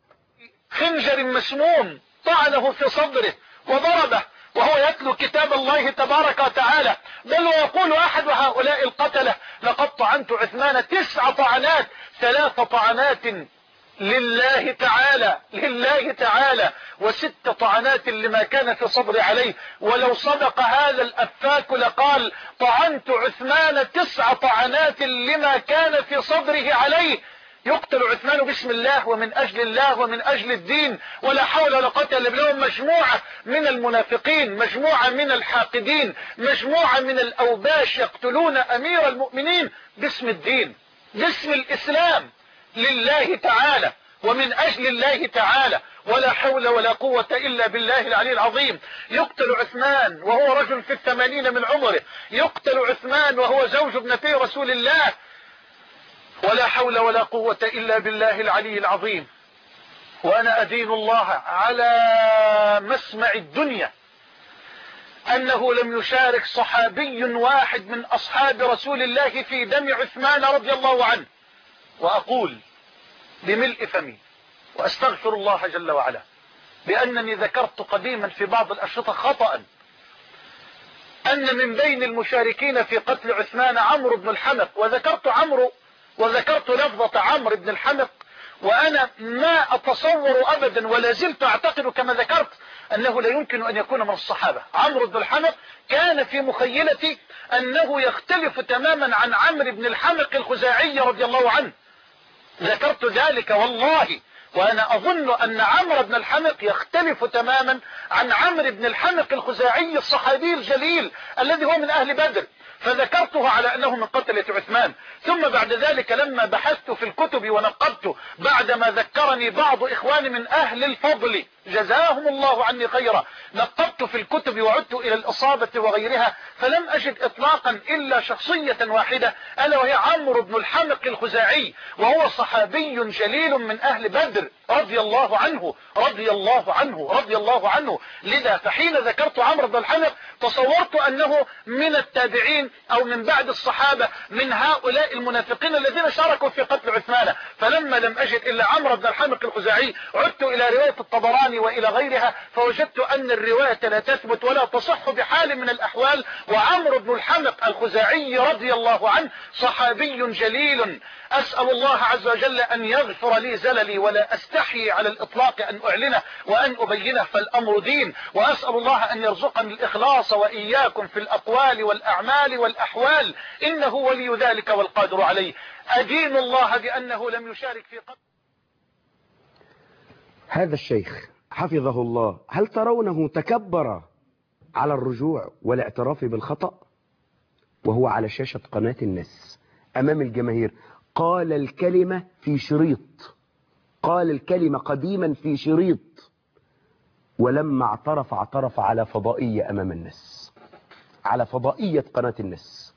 خنجر مسموم طعنه في صدره وضربه وهو يتلو كتاب الله تبارك وتعالى، بل ويقول أحد هؤلاء القتلة لقد طعنت عثمان تسع طعنات، ثلاث طعنات لله تعالى لله تعالى وست طعنات لما كان في صدري عليه. ولو صدق هذا الأفاك لقال طعنت عثمان تسع طعنات لما كان في صدره عليه. يقتل عثمان باسم الله ومن أجل الله ومن أجل الدين، ولا حول ولا قوة إلا بالله. مجموعة من المنافقين، مجموعة من الحاقدين، مجموعة من الأوباش يقتلون أمير المؤمنين باسم الدين، باسم الإسلام لله تعالى. ومن أجل الله تعالى، ولا حول ولا قوة إلا بالله العلي العظيم. يقتل عثمان وهو رجل في الثمانين من عمره، يقتل عثمان وهو زوج ابنتي رسول الله، ولا حول ولا قوة إلا بالله العلي العظيم. وأنا أدين الله على مسمع الدنيا أنه لم يشارك صحابي واحد من أصحاب رسول الله في دم عثمان رضي الله عنه. وأقول بملء فمي وأستغفر الله جل وعلا بأنني ذكرت قديما في بعض الأشرطة خطأ أن من بين المشاركين في قتل عثمان عمرو بن الحمق، وذكرت عمرو وذكرت لفظة عمرو بن الحمق، وأنا ما أتصور أبدا ولا زلت أعتقد كما ذكرت أنه لا يمكن أن يكون من الصحابة. عمرو بن الحمق كان في مخيلتي أنه يختلف تماما عن عمرو بن الحمق الخزاعي رضي الله عنه، ذكرت ذلك والله، وأنا أظن أن عمرو بن الحمق يختلف تماما عن عمرو بن الحمق الخزاعي الصحابي الجليل الذي هو من أهل بدر، فذكرته على أنه من قتلة عثمان. ثم بعد ذلك لما بحثت في الكتب ونقبت بعدما ذكرني بعض إخواني من أهل الفضل جزاهم الله عني خيرا، نقبت في الكتب وعدت إلى الإصابة وغيرها فلم أجد إطلاقا إلا شخصية واحدة ألا وهي عمرو بن الحمق الخزاعي، وهو صحابي جليل من أهل بدر رضي الله عنه رضي الله عنه رضي الله عنه. لذا فحين ذكرت عمرو بن الحمق تصورت أنه من التابعين أو من بعد الصحابة من هؤلاء المنافقين الذين شاركوا في قتل عثمان، فلما لم أجد إلا عمرو بن الحمق الخزاعي عدت إلى رواية الطبراني وإلى غيرها فوجدت أن الرواية لا تثبت ولا تصح بحال من الأحوال. وعمرو بن الحمق الخزاعي رضي الله عنه صحابي جليل، أسأل الله عز وجل أن يغفر لي زللي ولا أستحي على الإطلاق أن أعلنه وأن أبينه، فالأمر دين، وأسأل الله أن يرزقني الإخلاص وإياكم في الأقوال والأعمال والأحوال، إنه ولي ذلك والقادر عليه. أدين الله بأنه لم يشارك في قتل هذا الشيخ حفظه الله. هل ترونه تكبر على الرجوع والاعتراف بالخطأ وهو على شاشة قناة الناس أمام الجماهير؟ قال الكلمة في شريط، قال الكلمة قديما في شريط، ولما اعترف اعترف على فضائية أمام الناس، على فضائية قناة الناس،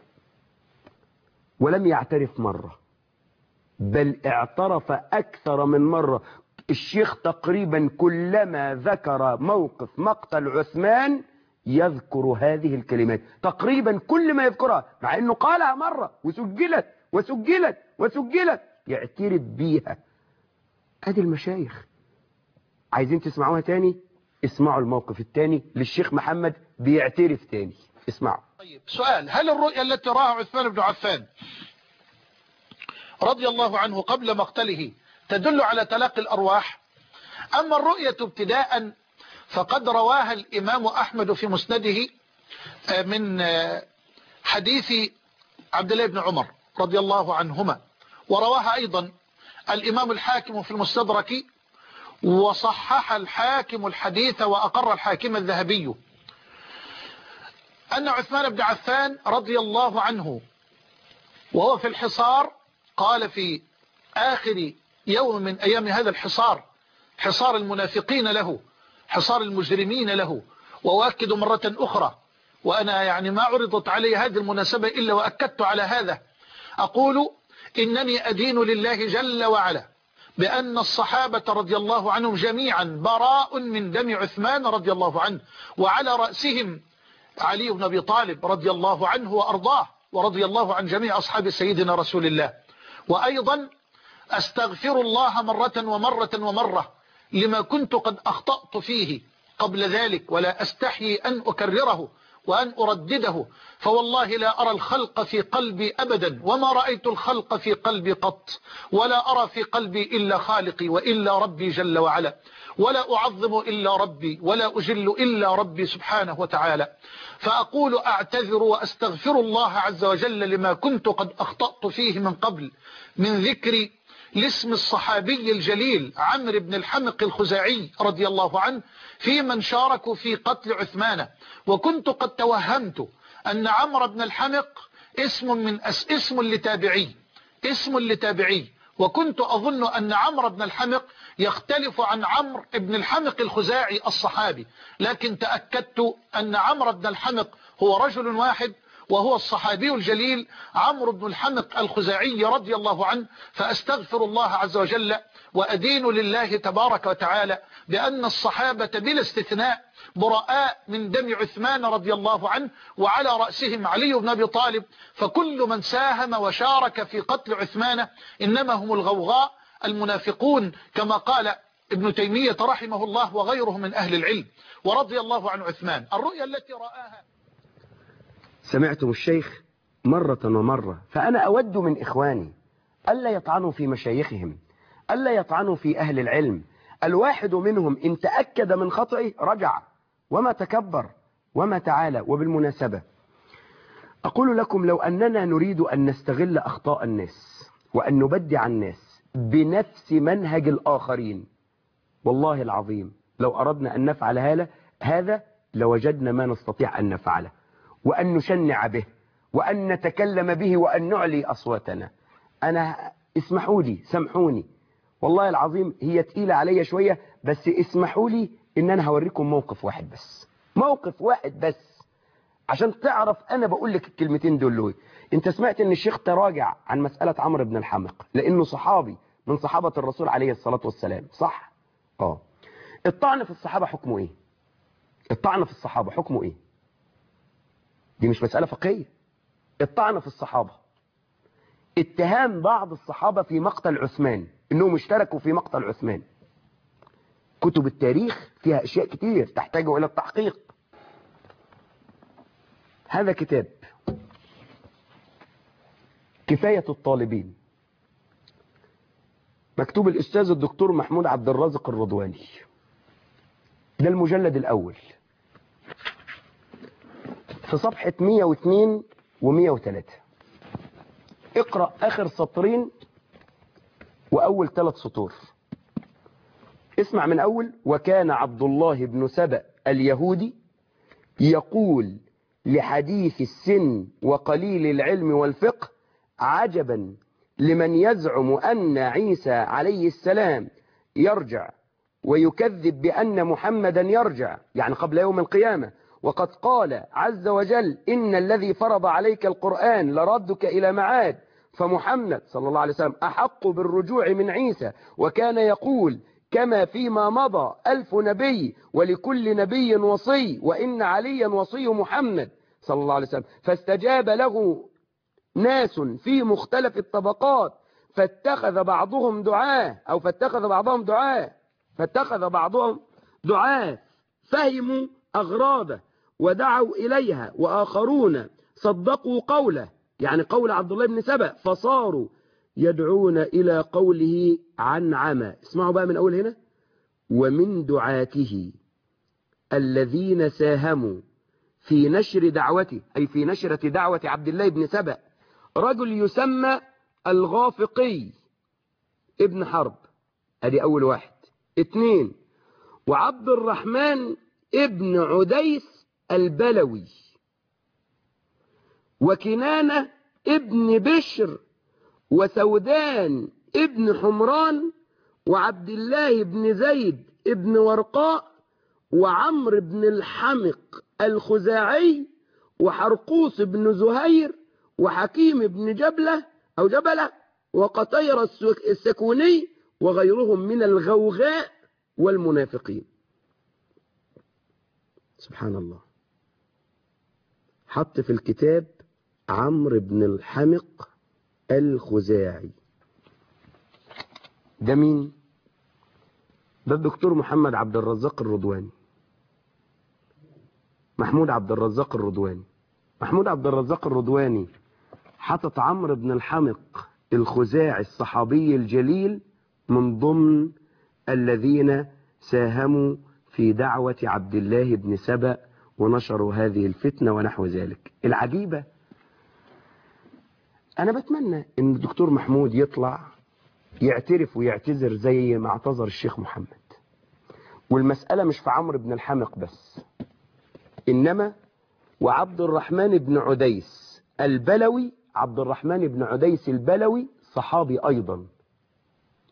ولم يعترف مرة بل اعترف أكثر من مرة. الشيخ تقريبا كلما ذكر موقف مقتل عثمان يذكر هذه الكلمات، تقريبا كل ما يذكرها، مع انه قالها مرة وسجلت وسجلت وسجلت يعترف بيها. ادي المشايخ. عايزين تسمعوها تاني؟ اسمعوا الموقف التاني للشيخ محمد بيعترف تاني، اسمعوا. طيب سؤال، هل الرؤيا التي رآها عثمان بن عفان رضي الله عنه قبل مقتله تدل على تلاقي الأرواح؟ أما الرؤية ابتداء فقد رواها الإمام أحمد في مسنده من حديث عبد الله بن عمر رضي الله عنهما، ورواها أيضا الإمام الحاكم في المستدرك، وصحح الحاكم الحديث وأقر الحاكم الذهبي أن عثمان بن عفان رضي الله عنه وهو في الحصار قال في آخر يوم من أيام هذا الحصار، حصار المنافقين له، حصار المجرمين له، وأؤكد مرة أخرى، وأنا يعني ما عرضت علي هذه المناسبة إلا وأكدت على هذا، أقول إنني أدين لله جل وعلا بأن الصحابة رضي الله عنهم جميعا براء من دم عثمان رضي الله عنه، وعلى رأسهم علي بن أبي طالب رضي الله عنه وأرضاه، ورضي الله عن جميع أصحاب سيدنا رسول الله. وأيضا أستغفر الله مرة ومرة ومرة لما كنت قد أخطأت فيه قبل ذلك، ولا أستحيي أن أكرره وأن أردده، فوالله لا أرى الخلق في قلبي أبدا، وما رأيت الخلق في قلبي قط، ولا أرى في قلبي إلا خالقي وإلا ربي جل وعلا، ولا أعظم إلا ربي ولا أجل إلا ربي سبحانه وتعالى. فأقول أعتذر وأستغفر الله عز وجل لما كنت قد أخطأت فيه من قبل من ذكر لاسم الصحابي الجليل عمرو بن الحمق الخزاعي رضي الله عنه في من شاركوا في قتل عثمان. وكنت قد توهمت أن عمرو بن الحمق اسم من أس اسم لتابعي اسم لتابعي وكنت أظن أن عمرو بن الحمق يختلف عن عمرو بن الحمق الخزاعي الصحابي، لكن تأكدت أن عمرو بن الحمق هو رجل واحد، وهو الصحابي الجليل عمرو بن الحمق الخزاعي رضي الله عنه. فأستغفر الله عز وجل وأدين لله تبارك وتعالى بأن الصحابة بلا استثناء براء من دم عثمان رضي الله عنه، وعلى رأسهم علي بن أبي طالب. فكل من ساهم وشارك في قتل عثمان إنما هم الغوغاء المنافقون، كما قال ابن تيمية رحمه الله وغيره من أهل العلم، ورضي الله عن عثمان. الرؤيا التي رآها سمعتم الشيخ مرة ومرة، فأنا أود من إخواني ألا يطعنوا في مشايخهم، ألا يطعنوا في أهل العلم. الواحد منهم إن تأكد من خطئه رجع وما تكبر وما تعالى. وبالمناسبة أقول لكم، لو أننا نريد أن نستغل أخطاء الناس وأن نبدع الناس بنفس منهج الآخرين، والله العظيم لو أردنا أن نفعل هذا لوجدنا ما نستطيع أن نفعله، وأن نشنع به، وأن نتكلم به، وأن نعلي أصواتنا. أنا اسمحوا لي، سامحوني، والله العظيم هي تقيلة عليا شوية، بس اسمحوا لي إن أنا هوريكم موقف واحد بس، موقف واحد بس عشان تعرف أنا بقول لك الكلمتين دول ليه. أنت سمعت إن الشيخ تراجع عن مسألة عمرو بن الحمق لأنه صحابي من صحابة الرسول عليه الصلاة والسلام، صح؟ آه. الطعن في الصحابة حكمه إيه؟ الطعن في الصحابة حكمه إيه؟ دي مش مسألة فقهية. الطعن في الصحابة، اتهام بعض الصحابة في مقتل عثمان انهم اشتركوا في مقتل عثمان. كتب التاريخ فيها اشياء كتير تحتاج الى التحقيق. هذا كتاب كفاية الطالبين، مكتوب الأستاذ الدكتور محمود عبد الرازق الرضواني، ده المجلد الأول في صفحة مئة واثنين ومئة وثلاثة. اقرأ آخر سطرين وأول ثلاث سطور. اسمع من أول: وكان عبد الله بن سبأ اليهودي يقول لحديث السن وقليل العلم والفقه: عجبا لمن يزعم أن عيسى عليه السلام يرجع ويكذب بأن محمدا يرجع، يعني قبل يوم القيامة، وقد قال عز وجل: إن الذي فرض عليك القرآن لردك إلى معاد، فمحمد صلى الله عليه وسلم أحق بالرجوع من عيسى، وكان يقول كما فيما مضى: ألف نبي ولكل نبي وصي، وإن عليا وصي محمد صلى الله عليه وسلم. فاستجاب له ناس في مختلف الطبقات، فاتخذ بعضهم دعاة أو فاتخذ بعضهم دعاة فاتخذ بعضهم دعاة فهموا أغراضه ودعوا إليها، وآخرون صدقوا قوله، يعني قول عبد الله بن سبأ، فصاروا يدعون إلى قوله عن عمى. اسمعوا بقى من أول هنا: ومن دعاته الذين ساهموا في نشر دعوته، أي في نشرة دعوة عبد الله بن سبأ، رجل يسمى الغافقي ابن حرب، ادي أول واحد. اثنين: وعبد الرحمن ابن عديس البلوي، وكنانة ابن بشر، وسودان ابن حمران، وعبد الله بن زيد ابن ورقاء، وعمرو بن الحمق الخزاعي، وحرقوس بن زهير، وحكيم بن جبلة أو جبلة، وقطير السكوني، وغيرهم من الغوغاء والمنافقين. سبحان الله. حط في الكتاب عمرو بن الحمق الخزاعي. ده مين؟ ده الدكتور محمد عبد الرزاق الرضواني، محمود عبد الرزاق الرضواني. محمود عبد الرزاق الرضواني حطت عمرو بن الحمق الخزاعي الصحابي الجليل من ضمن الذين ساهموا في دعوة عبد الله بن سبأ ونشروا هذه الفتنة ونحو ذلك. العجيبة، أنا بتمنى أن الدكتور محمود يطلع يعترف ويعتذر زي ما اعتذر الشيخ محمد. والمسألة مش في عمرو بن الحمق بس، إنما وعبد الرحمن بن عديس البلوي. عبد الرحمن بن عديس البلوي صحابي أيضا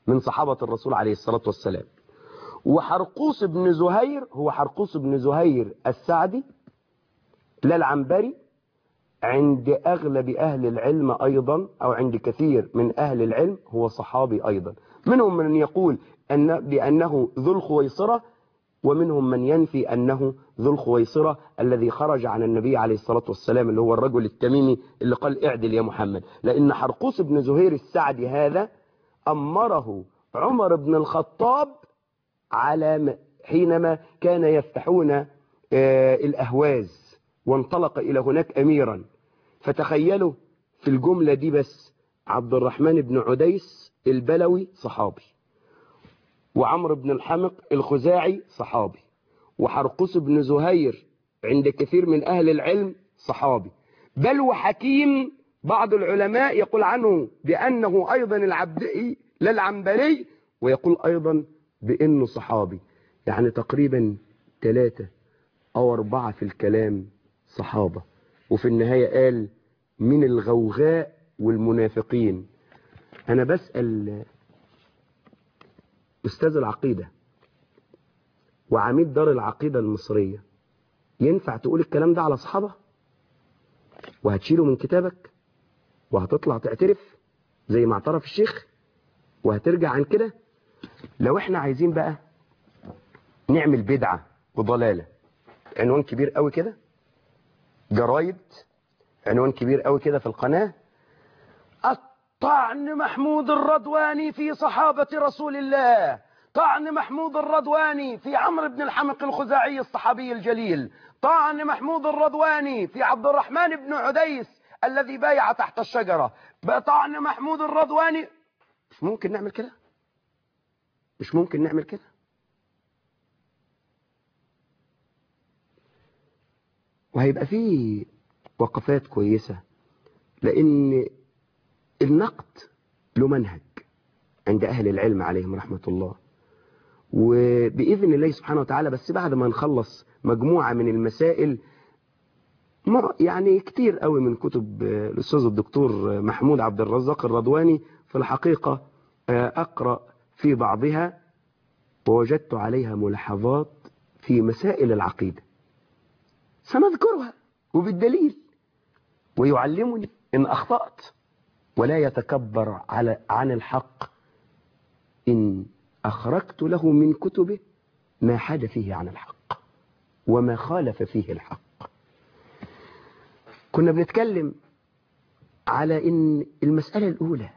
من صحابة الرسول عليه الصلاة والسلام. وحرقوس بن زهير هو حرقوس بن زهير السعدي لا العنبري، عند أغلب أهل العلم أيضا أو عند كثير من أهل العلم هو صحابي أيضا. منهم من يقول أن بأنه ذو الخويصرة، ومنهم من ينفي أنه ذو الخويصرة الذي خرج عن النبي عليه الصلاة والسلام، اللي هو الرجل التميمي اللي قال اعدل يا محمد. لأن حرقوس بن زهير السعدي هذا أمره عمر بن الخطاب على حينما كان يفتحون الأهواز وانطلق إلى هناك أميرا. فتخيلوا في الجملة دي بس عبد الرحمن بن عديس البلوي صحابي، وعمر بن الحمق الخزاعي صحابي، وحرقوس بن زهير عند كثير من أهل العلم صحابي، بل وحكيم بعض العلماء يقول عنه بأنه أيضا العبدئي لا العنبري، ويقول أيضا بأنه صحابي. يعني تقريبا ثلاثة أو أربعة في الكلام صحابة. وفي النهاية قال من الغوغاء والمنافقين. أنا بسأل أستاذ العقيدة وعميد دار العقيدة المصرية، ينفع تقول الكلام ده على صحابة وهتشيله من كتابك وهتطلع تعترف زي ما اعترف الشيخ وهترجع عن كده؟ لو احنا عايزين بقى نعمل بدعة وضلالة، عنوان كبير قوي كده، جرايد، عنوان كبير قوي كده في القناة، طعن محمود الرضواني في صحابة رسول الله، طعن محمود الرضواني في عمرو بن الحمق الخزاعي الصحابي الجليل، طعن محمود الرضواني في عبد الرحمن بن عديس الذي بايع تحت الشجرة، طعن محمود الرضواني. مش ممكن نعمل كده، مش ممكن نعمل كده. وهيبقى فيه وقفات كويسة، لأن النقد له منهج عند أهل العلم عليهم رحمة الله. وبإذن الله سبحانه وتعالى بس بعد ما نخلص مجموعة من المسائل، يعني كتير قوي من كتب الأستاذ الدكتور محمود عبد الرزاق الرضواني في الحقيقة أقرأ في بعضها ووجدت عليها ملاحظات في مسائل العقيدة سنذكرها وبالدليل، ويعلمني إن أخطأت، ولا يتكبر على عن الحق إن أخرجت له من كتبه ما حاد فيه عن الحق وما خالف فيه الحق. كنا بنتكلم على إن المسألة الأولى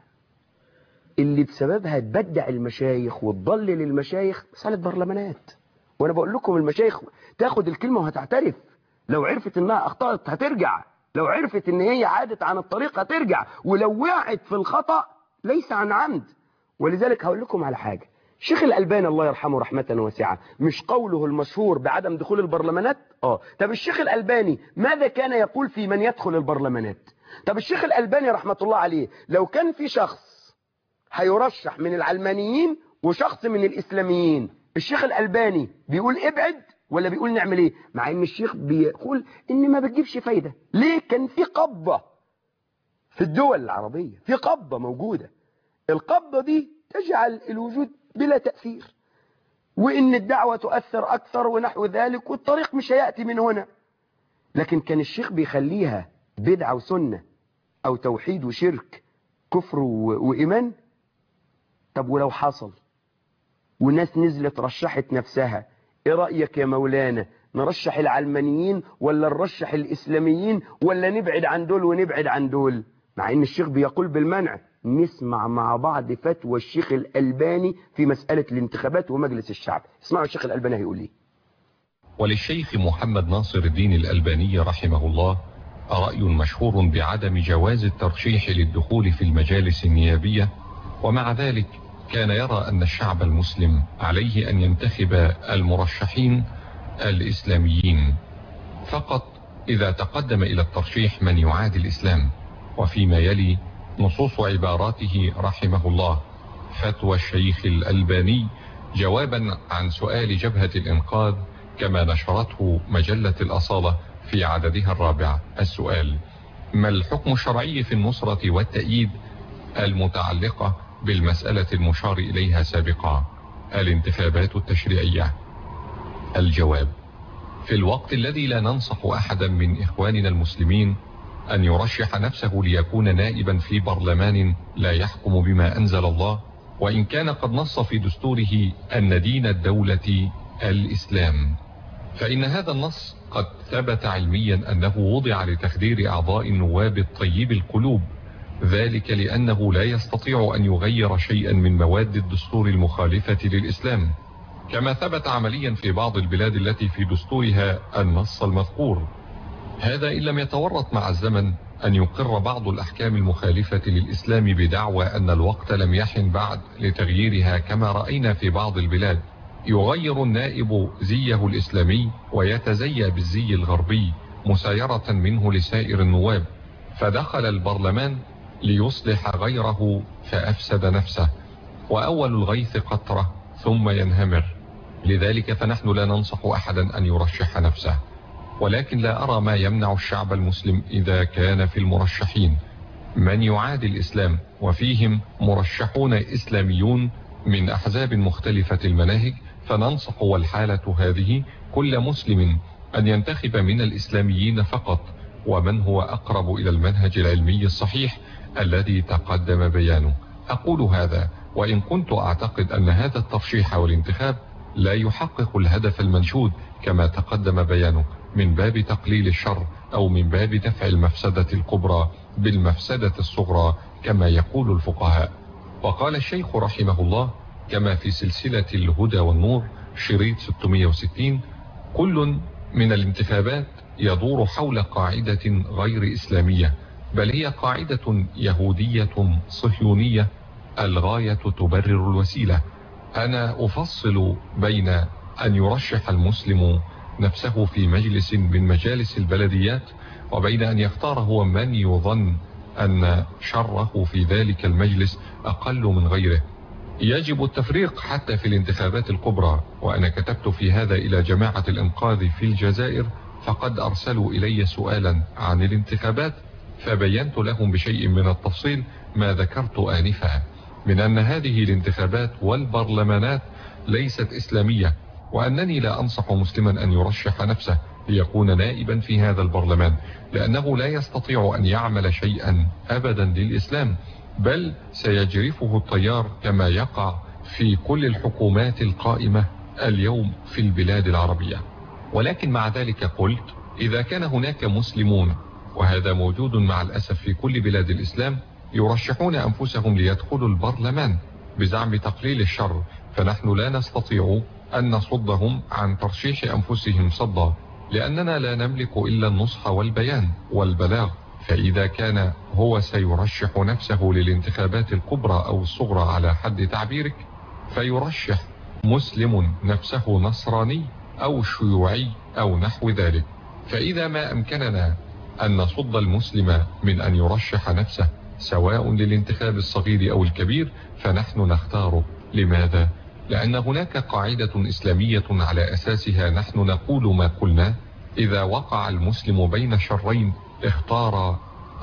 اللي بسببها تبدع المشايخ وتضلل المشايخ مسألة برلمانات. وأنا بقول لكم المشايخ تاخد الكلمة وهتعترف، لو عرفت إنها أخطأت هترجع، لو عرفت إن هي عادت عن الطريق هترجع، ولو وقعت في الخطأ ليس عن عمد. ولذلك هقول لكم على حاجة، الشيخ الألباني الله يرحمه رحمة واسعة، مش قوله المشهور بعدم دخول البرلمانات؟ اه طب الشيخ الألباني ماذا كان يقول في من يدخل البرلمانات؟ طب الشيخ الألباني رحمة الله عليه لو كان في شخص هيرشح من العلمانيين وشخص من الإسلاميين، الشيخ الألباني بيقول ابعد ولا بيقول نعمل ايه؟ مع ان الشيخ بيقول ان ما بتجيبش فايدة. ليه؟ كان في قبضة في الدول العربية، في قبضة موجودة، القبضة دي تجعل الوجود بلا تأثير، وإن الدعوة تؤثر أكثر ونحو ذلك، والطريق مش هيأتي من هنا. لكن كان الشيخ بيخليها بدعة وسنة أو توحيد وشرك، كفر وإيمان. طب ولو حصل وناس نزلت رشحت نفسها، إيه رأيك يا مولانا؟ نرشح العلمانيين ولا نرشح الإسلاميين ولا نبعد عن دول ونبعد عن دول؟ مع إن الشيخ بيقول بالمنع. نسمع مع بعض فتوى الشيخ الألباني في مسألة الانتخابات ومجلس الشعب. اسمعوا الشيخ الألباني هيقول ليه. وللشيخ محمد ناصر الدين الألباني رحمه الله رأي مشهور بعدم جواز الترشيح للدخول في المجالس النيابية، ومع ذلك كان يرى أن الشعب المسلم عليه أن ينتخب المرشحين الإسلاميين فقط إذا تقدم إلى الترشيح من يعادي الإسلام. وفيما يلي نصوص عباراته رحمه الله فتوى الشيخ الألباني جوابا عن سؤال جبهة الإنقاذ كما نشرته مجلة الأصالة في عددها الرابع. السؤال: ما الحكم الشرعي في النصرة والتأييد المتعلقة بالمسألة المشار إليها سابقا، الانتخابات التشريعية؟ الجواب: في الوقت الذي لا ننصح أحدا من إخواننا المسلمين أن يرشح نفسه ليكون نائبا في برلمان لا يحكم بما أنزل الله، وإن كان قد نص في دستوره أن دين الدولة الإسلام، فإن هذا النص قد ثبت علميا أنه وضع لتخدير أعضاء النواب الطيب القلوب، ذلك لأنه لا يستطيع أن يغير شيئا من مواد الدستور المخالفة للإسلام، كما ثبت عمليا في بعض البلاد التي في دستورها النص المذكور. هذا إن لم يتورط مع الزمن أن يقر بعض الأحكام المخالفة للإسلام بدعوى أن الوقت لم يحن بعد لتغييرها، كما رأينا في بعض البلاد يغير النائب زيه الإسلامي ويتزيى بالزي الغربي مسايرة منه لسائر النواب، فدخل البرلمان ليصلح غيره فأفسد نفسه، وأول الغيث قطرة ثم ينهمر. لذلك فنحن لا ننصح أحدا أن يرشح نفسه، ولكن لا أرى ما يمنع الشعب المسلم إذا كان في المرشحين من يعادي الإسلام، وفيهم مرشحون إسلاميون من أحزاب مختلفة المناهج، فننصح والحالة هذه كل مسلم أن ينتخب من الإسلاميين فقط، ومن هو أقرب إلى المنهج العلمي الصحيح الذي تقدم بيانه. أقول هذا وإن كنت أعتقد أن هذا الترشيح والانتخاب لا يحقق الهدف المنشود كما تقدم بيانه، من باب تقليل الشر أو من باب دفع المفسدة الكبرى بالمفسدة الصغرى كما يقول الفقهاء. وقال الشيخ رحمه الله كما في سلسلة الهدى والنور شريط ستمائة وستين: كل من الانتخابات يدور حول قاعدة غير إسلامية، بل هي قاعدة يهودية صهيونية، الغاية تبرر الوسيلة. أنا أفصل بين أن يرشح المسلم نفسه في مجلس من مجالس البلديات، وبين أن يختار هو من يظن أن شره في ذلك المجلس أقل من غيره. يجب التفريق حتى في الانتخابات الكبرى، وأنا كتبت في هذا إلى جماعة الإنقاذ في الجزائر، فقد أرسلوا إلي سؤالا عن الانتخابات، فبينت لهم بشيء من التفصيل ما ذكرت آنفا من أن هذه الانتخابات والبرلمانات ليست إسلامية، وأنني لا أنصح مسلما أن يرشح نفسه ليكون نائبا في هذا البرلمان، لأنه لا يستطيع أن يعمل شيئا أبدا للإسلام، بل سيجرفه التيار كما يقع في كل الحكومات القائمة اليوم في البلاد العربية. ولكن مع ذلك قلت إذا كان هناك مسلمون، وهذا موجود مع الأسف في كل بلاد الإسلام، يرشحون أنفسهم ليدخلوا البرلمان بزعم تقليل الشر، فنحن لا نستطيع أن نصدهم عن ترشيح أنفسهم صدا، لأننا لا نملك إلا النصح والبيان والبلاغ. فإذا كان هو سيرشح نفسه للانتخابات الكبرى أو الصغرى على حد تعبيرك، فيرشح مسلم نفسه نصراني أو شيوعي أو نحو ذلك. فإذا ما أمكننا أن نصد المسلم من أن يرشح نفسه سواء للانتخاب الصغير أو الكبير، فنحن نختاره. لماذا؟ لأن هناك قاعدة إسلامية على أساسها نحن نقول ما قلنا: إذا وقع المسلم بين شرين اختار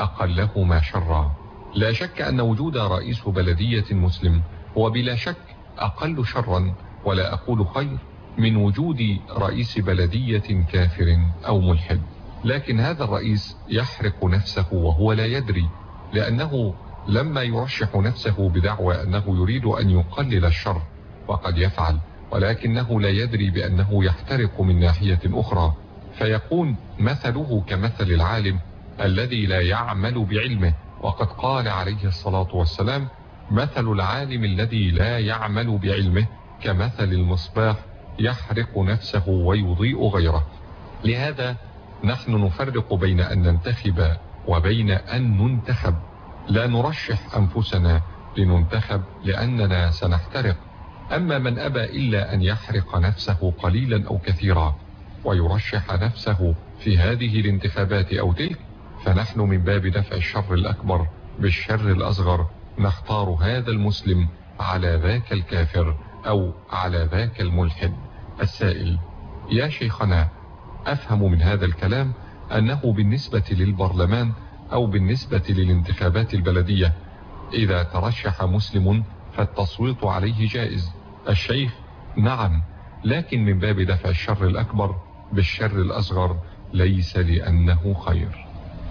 أقلهما شرا. لا شك أن وجود رئيس بلدية مسلم هو بلا شك أقل شرا، ولا أقول خير، من وجود رئيس بلدية كافر أو ملحد. لكن هذا الرئيس يحرق نفسه وهو لا يدري، لأنه لما يرشح نفسه بدعوى أنه يريد أن يقلل الشر وقد يفعل، ولكنه لا يدري بأنه يحترق من ناحية أخرى، فيكون مثله كمثل العالم الذي لا يعمل بعلمه. وقد قال عليه الصلاة والسلام: مثل العالم الذي لا يعمل بعلمه كمثل المصباح يحرق نفسه ويضيء غيره. لهذا نحن نفرق بين أن ننتخب وبين أن ننتخب. لا نرشح أنفسنا لننتخب لأننا سنحترق. أما من أبى إلا أن يحرق نفسه قليلا أو كثيرا ويرشح نفسه في هذه الانتخابات أو تلك، فنحن من باب دفع الشر الأكبر بالشر الأصغر نختار هذا المسلم على ذاك الكافر أو على ذاك الملحد. السائل: يا شيخنا، أفهم من هذا الكلام أنه بالنسبة للبرلمان أو بالنسبة للانتخابات البلدية إذا ترشح مسلم فالتصويت عليه جائز. الشيخ: نعم، لكن من باب دفع الشر الأكبر بالشر الأصغر، ليس لأنه خير.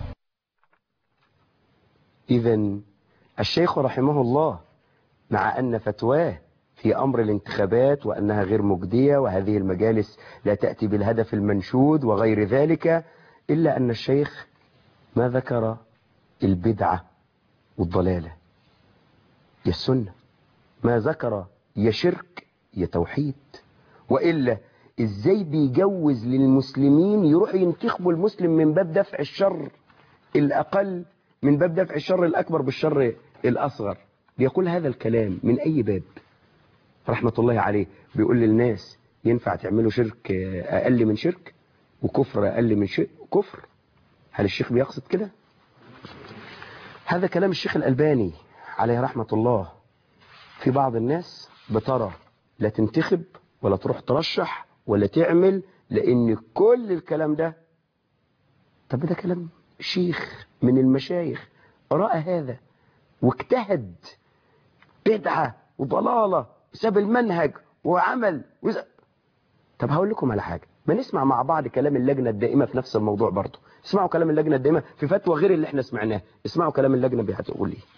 إذن الشيخ رحمه الله مع أن فتواه في أمر الانتخابات وأنها غير مجدية وهذه المجالس لا تأتي بالهدف المنشود وغير ذلك، إلا أن الشيخ ما ذكر البدعة والضلالة يا السنة، ما ذكر يا شرك يا توحيد. وإلا إزاي بيجوز للمسلمين يروحوا ينتخبوا المسلم من باب دفع الشر الأقل من باب دفع الشر الأكبر بالشر الأصغر؟ بيقول هذا الكلام من أي باب؟ رحمة الله عليه بيقول للناس ينفع تعملوا شرك أقل من شرك وكفر أقل من شرك كفر. هل الشيخ بيقصد كده؟ هذا كلام الشيخ الألباني عليه رحمة الله. في بعض الناس بترى لا تنتخب ولا تروح ترشح ولا تعمل، لأن كل الكلام ده، طب ده كلام شيخ من المشايخ رأى هذا واجتهد، بدعة وضلالة بسبب المنهج وعمل وز... طب هقول لكم على حاجة، ما نسمع مع بعض كلام اللجنة الدائمة في نفس الموضوع برضه. اسمعوا كلام اللجنة الدائمة في فتوى غير اللي احنا سمعناه. اسمعوا كلام اللجنة بتقول ايه.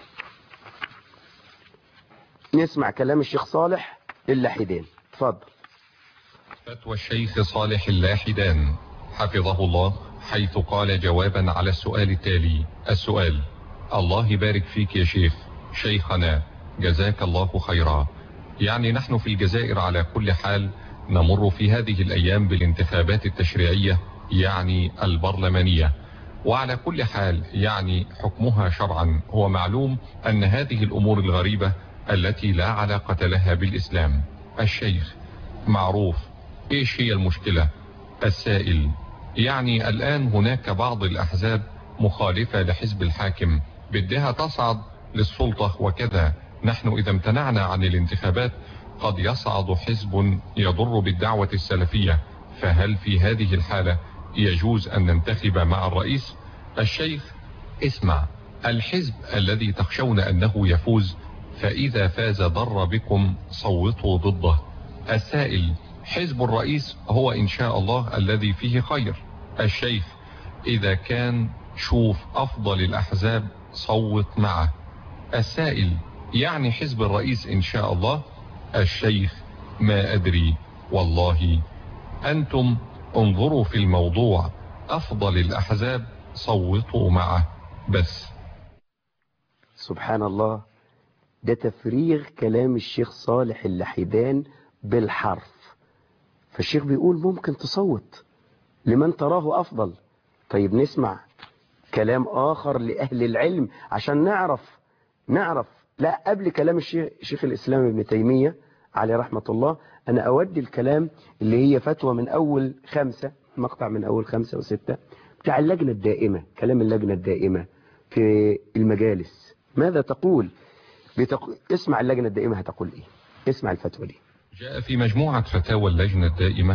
نسمع كلام الشيخ صالح اللاحدان. اتفضل. فتوى الشيخ صالح اللاحدان حفظه الله، حيث قال جوابا على السؤال التالي. السؤال: الله يبارك فيك يا شيخ شيخنا، جزاك الله خيرا. يعني نحن في الجزائر على كل حال نمر في هذه الأيام بالانتخابات التشريعية، يعني البرلمانية، وعلى كل حال يعني حكمها شرعا هو معلوم أن هذه الأمور الغريبة التي لا علاقة لها بالإسلام. الشيخ: معروف، إيش هي المشكلة؟ السائل: يعني الآن هناك بعض الأحزاب مخالفة لحزب الحاكم بدها تصعد للسلطة وكذا، نحن إذا امتنعنا عن الانتخابات قد يصعد حزب يضر بالدعوة السلفية، فهل في هذه الحالة يجوز أن ننتخب مع الرئيس؟ الشيخ: اسمع، الحزب الذي تخشون أنه يفوز فإذا فاز ضر بكم صوتوا ضده. السائل: حزب الرئيس هو إن شاء الله الذي فيه خير. الشيخ: إذا كان شوف أفضل الأحزاب صوت معه. السائل: يعني حزب الرئيس إن شاء الله؟ الشيخ: ما أدري والله، أنتم انظروا في الموضوع، أفضل الأحزاب صوتوا معه بس. سبحان الله، ده تفريغ كلام الشيخ صالح اللاحدان بالحرف. فالشيخ بيقول ممكن تصوت لمن تراه أفضل. طيب نسمع كلام آخر لأهل العلم عشان نعرف نعرف لا قبل كلام الشيخ شيخ الإسلام ابن تيمية عليه رحمة الله، أنا أودي الكلام اللي هي فتوى من أول خمسة، مقطع من أول خمسة وستة بتاع اللجنة الدائمة. كلام اللجنة الدائمة في المجالس ماذا تقول؟ بتقول اسمع اللجنة الدائمة هتقول إيه. اسمع الفتوى دي. جاء في مجموعة فتاوى اللجنة الدائمة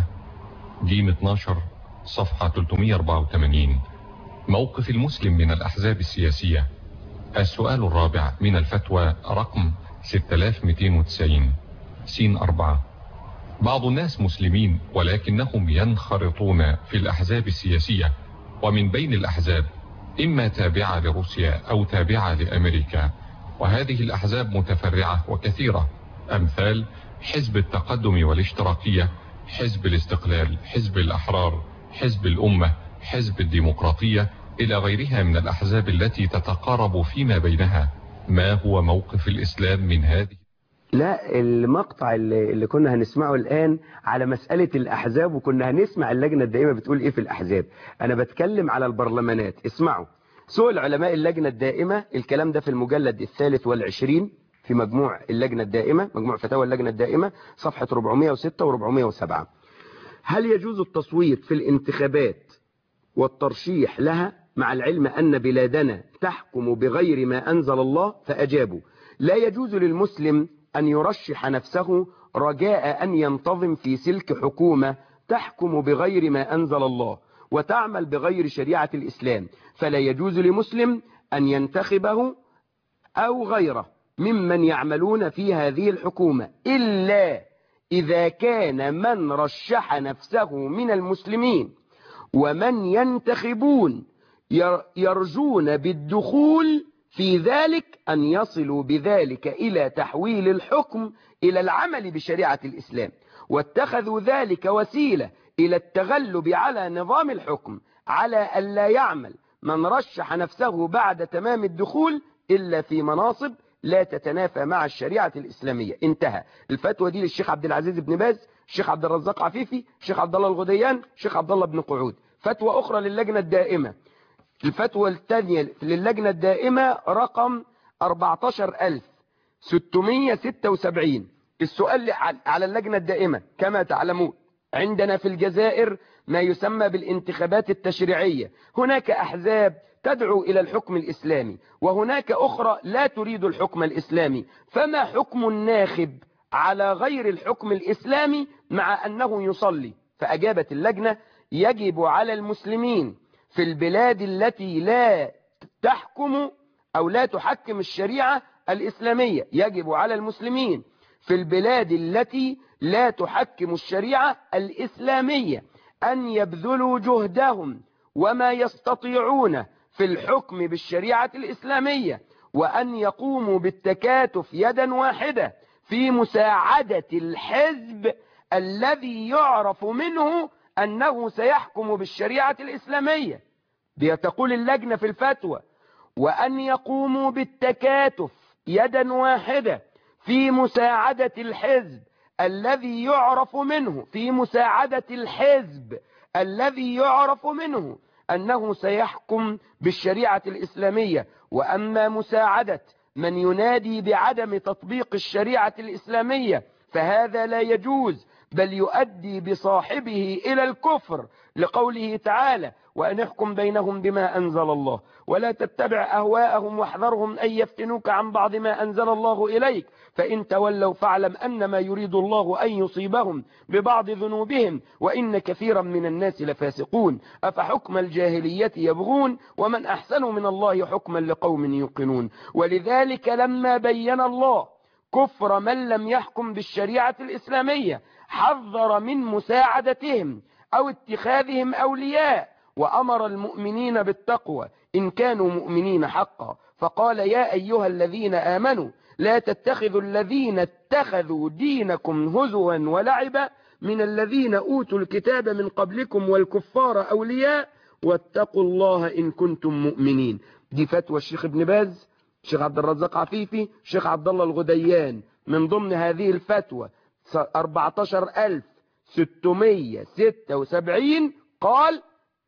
جيم اثناشر صفحة ثلاثمائة وأربعة وثمانين: موقف المسلم من الأحزاب السياسية. السؤال الرابع من الفتوى رقم ستة آلاف ومئتين وتسعين سين أربعة: بعض الناس مسلمين ولكنهم ينخرطون في الأحزاب السياسية، ومن بين الأحزاب إما تابعة لروسيا أو تابعة لأمريكا، وهذه الأحزاب متفرعة وكثيرة، أمثال حزب التقدم والاشتراكية، حزب الاستقلال، حزب الأحرار، حزب الأمة، حزب الديمقراطية، إلى غيرها من الأحزاب التي تتقارب فيما بينها. ما هو موقف الإسلام من هذه؟ لا، المقطع اللي, اللي كنا هنسمعه الآن على مسألة الأحزاب، وكنا هنسمع اللجنة الدائمة بتقول إيه في الأحزاب. أنا بتكلم على البرلمانات. اسمعوا سؤال علماء اللجنة الدائمة، الكلام ده في المجلد الثالث والعشرين في مجموع اللجنة الدائمة، مجموع فتاوى اللجنة الدائمة، صفحة أربعمائة وستة وأربعمائة وسبعة: هل يجوز التصويت في الانتخابات والترشيح لها مع العلم أن بلادنا تحكم بغير ما أنزل الله؟ فأجابوا: لا يجوز للمسلم أن يرشح نفسه رجاء أن ينتظم في سلك حكومة تحكم بغير ما أنزل الله وتعمل بغير شريعة الإسلام، فلا يجوز لمسلم أن ينتخبه أو غيره ممن يعملون في هذه الحكومة، إلا إذا كان من رشح نفسه من المسلمين ومن ينتخبون يرجون بالدخول في ذلك أن يصلوا بذلك إلى تحويل الحكم إلى العمل بشريعة الإسلام، واتخذوا ذلك وسيلة إلى التغلب على نظام الحكم، على ألا يعمل من رشح نفسه بعد تمام الدخول إلا في مناصب لا تتنافى مع الشريعة الإسلامية. انتهى. الفتوى دي للشيخ عبد العزيز بن باز، الشيخ عبد الرزاق عفيفي، الشيخ عبد الله الغديان، الشيخ عبد الله بن قعود. فتوى أخرى للجنة الدائمة، الفتوى الثانية للجنة الدائمة رقم أربعة عشر ألف وستمئة وستة وسبعين. السؤال على اللجنة الدائمة، كما تعلمون عندنا في الجزائر ما يسمى بالانتخابات التشريعية، هناك أحزاب تدعو إلى الحكم الإسلامي وهناك أخرى لا تريد الحكم الإسلامي، فما حكم الناخب على غير الحكم الإسلامي مع أنه يصلي؟ فأجابت اللجنة: يجب على المسلمين في البلاد التي لا تحكم أو لا تحكم الشريعة الإسلامية، يجب على المسلمين في البلاد التي لا تحكم الشريعة الإسلامية أن يبذلوا جهدهم وما يستطيعون في الحكم بالشريعة الإسلامية، وأن يقوموا بالتكاتف يدا واحدة في مساعدة الحزب الذي يعرف منه أنه سيحكم بالشريعة الإسلامية. بيتقول اللجنة في الفتوى: وأن يقوموا بالتكاتف يدا واحدة في مساعدة الحزب الذي يعرف منه في مساعدة الحزب الذي يعرف منه أنه سيحكم بالشريعة الإسلامية. وأما مساعدة من ينادي بعدم تطبيق الشريعة الإسلامية فهذا لا يجوز، بل يؤدي بصاحبه إلى الكفر، لقوله تعالى: وأن احكم بينهم بما أنزل الله ولا تتبع أهواءهم واحذرهم أن يفتنوك عن بعض ما أنزل الله إليك فإن تولوا فاعلم أنما يريد الله أن يصيبهم ببعض ذنوبهم وإن كثيرا من الناس لفاسقون أفحكم الجاهلية يبغون ومن أحسن من الله حكما لقوم يوقنون. ولذلك لما بين الله كفر من لم يحكم بالشريعة الإسلامية حذر من مساعدتهم أو اتخاذهم أولياء، وأمر المؤمنين بالتقوى إن كانوا مؤمنين حقا، فقال: يا أيها الذين آمنوا لا تتخذوا الذين اتخذوا دينكم هزوا ولعبا من الذين أوتوا الكتاب من قبلكم والكفار أولياء واتقوا الله إن كنتم مؤمنين. دي فتوى الشيخ ابن باز، الشيخ عبد الرزاق عفيفي، الشيخ عبد الله الغديان. من ضمن هذه الفتوى أربعة عشر ألف وستمئة وستة وسبعين قال: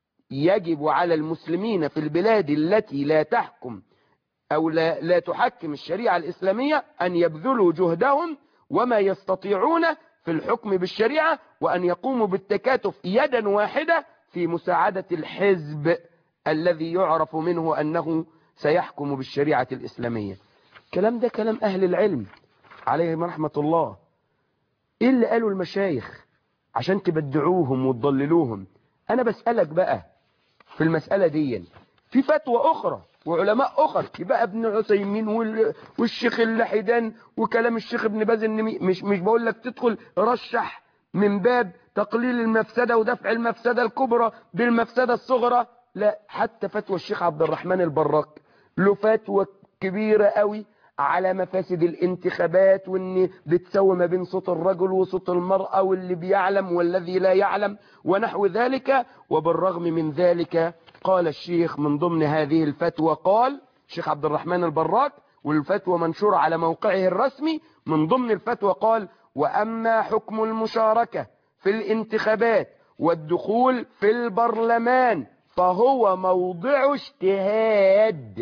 يجب على المسلمين في البلاد التي لا تحكم أو لا, لا تحكم الشريعة الإسلامية أن يبذلوا جهدهم وما يستطيعون في الحكم بالشريعة، وأن يقوموا بالتكاتف يدا واحدة في مساعدة الحزب الذي يعرف منه أنه سيحكم بالشريعة الإسلامية. كلام ده كلام أهل العلم عليهم رحمة الله. إيه اللي قالوا المشايخ عشان تبدعوهم وتضللوهم؟ أنا بسألك بقى في المسألة دي في فتوى أخرى وعلماء أخر، يبقى ابن عثيمين والشيخ اللحيدان وكلام الشيخ ابن باز، إن مش مش بقول لك تدخل رشح من باب تقليل المفسدة ودفع المفسدة الكبرى بالمفسدة الصغرى، لا، حتى فتوى الشيخ عبد الرحمن البراك له فتوى كبيرة قوي على مفاسد الانتخابات، وان بتسوي ما بين صوت الرجل وصوت المرأة واللي بيعلم والذي لا يعلم ونحو ذلك. وبالرغم من ذلك قال الشيخ من ضمن هذه الفتوى، قال الشيخ عبد الرحمن البراك والفتوى منشورة على موقعه الرسمي، من ضمن الفتوى قال: وأما حكم المشاركة في الانتخابات والدخول في البرلمان فهو موضع اجتهاد.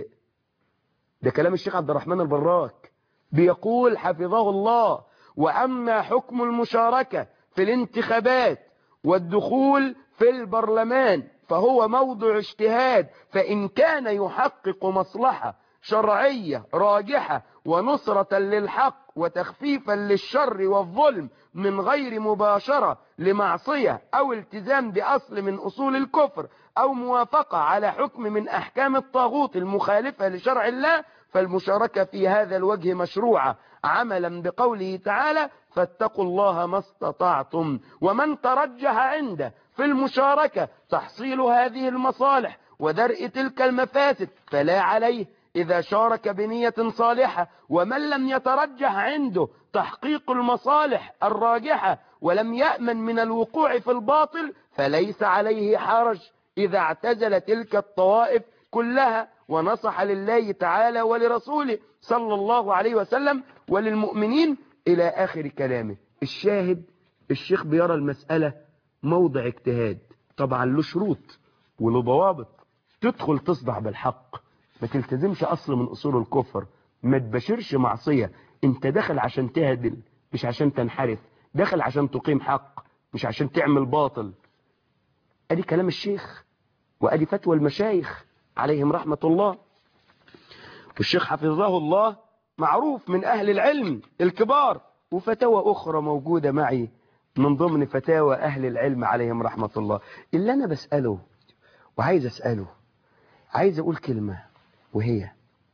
ده كلام الشيخ عبد الرحمن البراك بيقول حفظه الله: وأما حكم المشاركة في الانتخابات والدخول في البرلمان فهو موضع اجتهاد، فإن كان يحقق مصلحة شرعية راجحة ونصرة للحق وتخفيفا للشر والظلم من غير مباشرة لمعصية أو التزام بأصل من أصول الكفر أو موافقة على حكم من أحكام الطاغوت المخالفة لشرع الله فالمشاركة في هذا الوجه مشروعة عملا بقوله تعالى فاتقوا الله ما استطعتم. ومن ترجح عنده في المشاركة تحصيل هذه المصالح ودرء تلك المفاسد فلا عليه إذا شارك بنية صالحة. ومن لم يترجح عنده تحقيق المصالح الراجحة ولم يأمن من الوقوع في الباطل فليس عليه حرج إذا اعتزل تلك الطوائف كلها ونصح لله تعالى ولرسوله صلى الله عليه وسلم وللمؤمنين إلى آخر كلامه. الشاهد الشيخ بيرى المسألة موضع اجتهاد، طبعا له شروط وله ضوابط، تدخل تصدع بالحق، ما تلتزمش أصل من أصول الكفر، ما تبشرش معصية، انت داخل عشان تهدل مش عشان تنحرف، داخل عشان تقيم حق مش عشان تعمل باطل. ادي كلام الشيخ وادي فتوى المشايخ عليهم رحمة الله. والشيخ حفظه الله معروف من أهل العلم الكبار، وفتاوى أخرى موجودة معي من ضمن فتاوى أهل العلم عليهم رحمة الله. اللي أنا بسأله وعايز أسأله، عايز أقول كلمة، وهي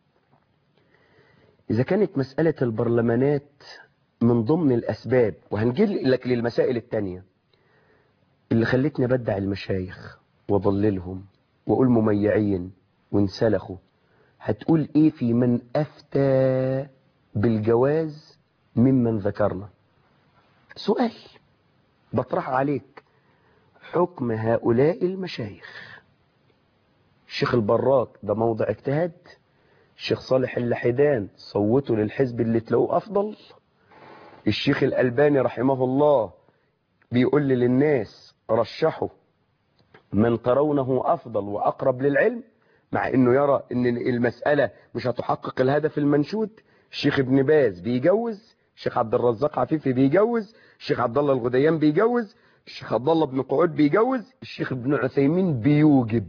إذا كانت مسألة البرلمانات من ضمن الأسباب، وهنجي لك للمسائل التانية اللي خلتني بدع المشايخ وضللهم وأقول مميعين وانسلخوا، هتقول إيه في من أفتى بالجواز ممن ذكرنا؟ سؤال بطرح عليك، حكم هؤلاء المشايخ. الشيخ البراك ده موضع اجتهاد، الشيخ صالح اللحدان صوتوا للحزب اللي تلاقوه أفضل، الشيخ الألباني رحمه الله بيقول للناس رشحوا من ترونه أفضل وأقرب للعلم، مع أنه يرى أن المسألة مش هتحقق الهدف المنشود. الشيخ ابن باز بيجوز، الشيخ عبد الرزاق عفيفي بيجوز، الشيخ عبد الله الغديان بيجوز، الشيخ عبد الله بن قعود بيجوز، الشيخ ابن عثيمين بيوجب.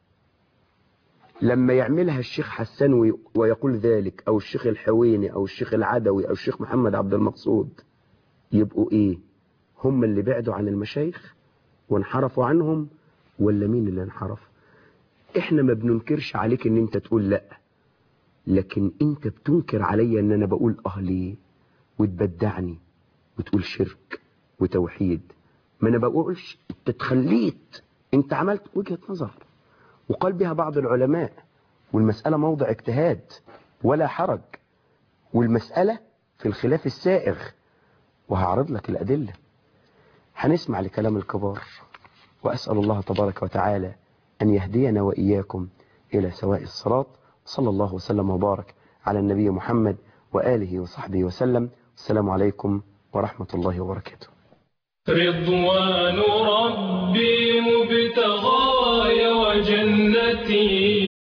لما يعملها الشيخ حسان ويقول ذلك، أو الشيخ الحويني أو الشيخ العدوي أو الشيخ محمد عبد المقصود، يبقوا إيه؟ هم اللي بعدوا عن المشايخ وانحرفوا عنهم، ولا مين اللي انحرف؟ احنا ما بننكرش عليك ان انت تقول لا، لكن انت بتنكر عليا ان انا بقول اه ليه وتبدعني وتقول شرك وتوحيد. ما انا بقولش، انت تخليت، انت عملت وجهة نظر وقال بها بعض العلماء، والمسألة موضع اجتهاد ولا حرج، والمسألة في الخلاف السائغ، وهعرض لك الأدلة. هنسمع لكلام الكبار، وأسأل الله تبارك وتعالى أن يهدينا وإياكم إلى سواء الصراط. صلى الله وسلم وبارك على النبي محمد وآله وصحبه وسلم. السلام عليكم ورحمة الله وبركاته. رضوان ربي مبتغاي وجنتي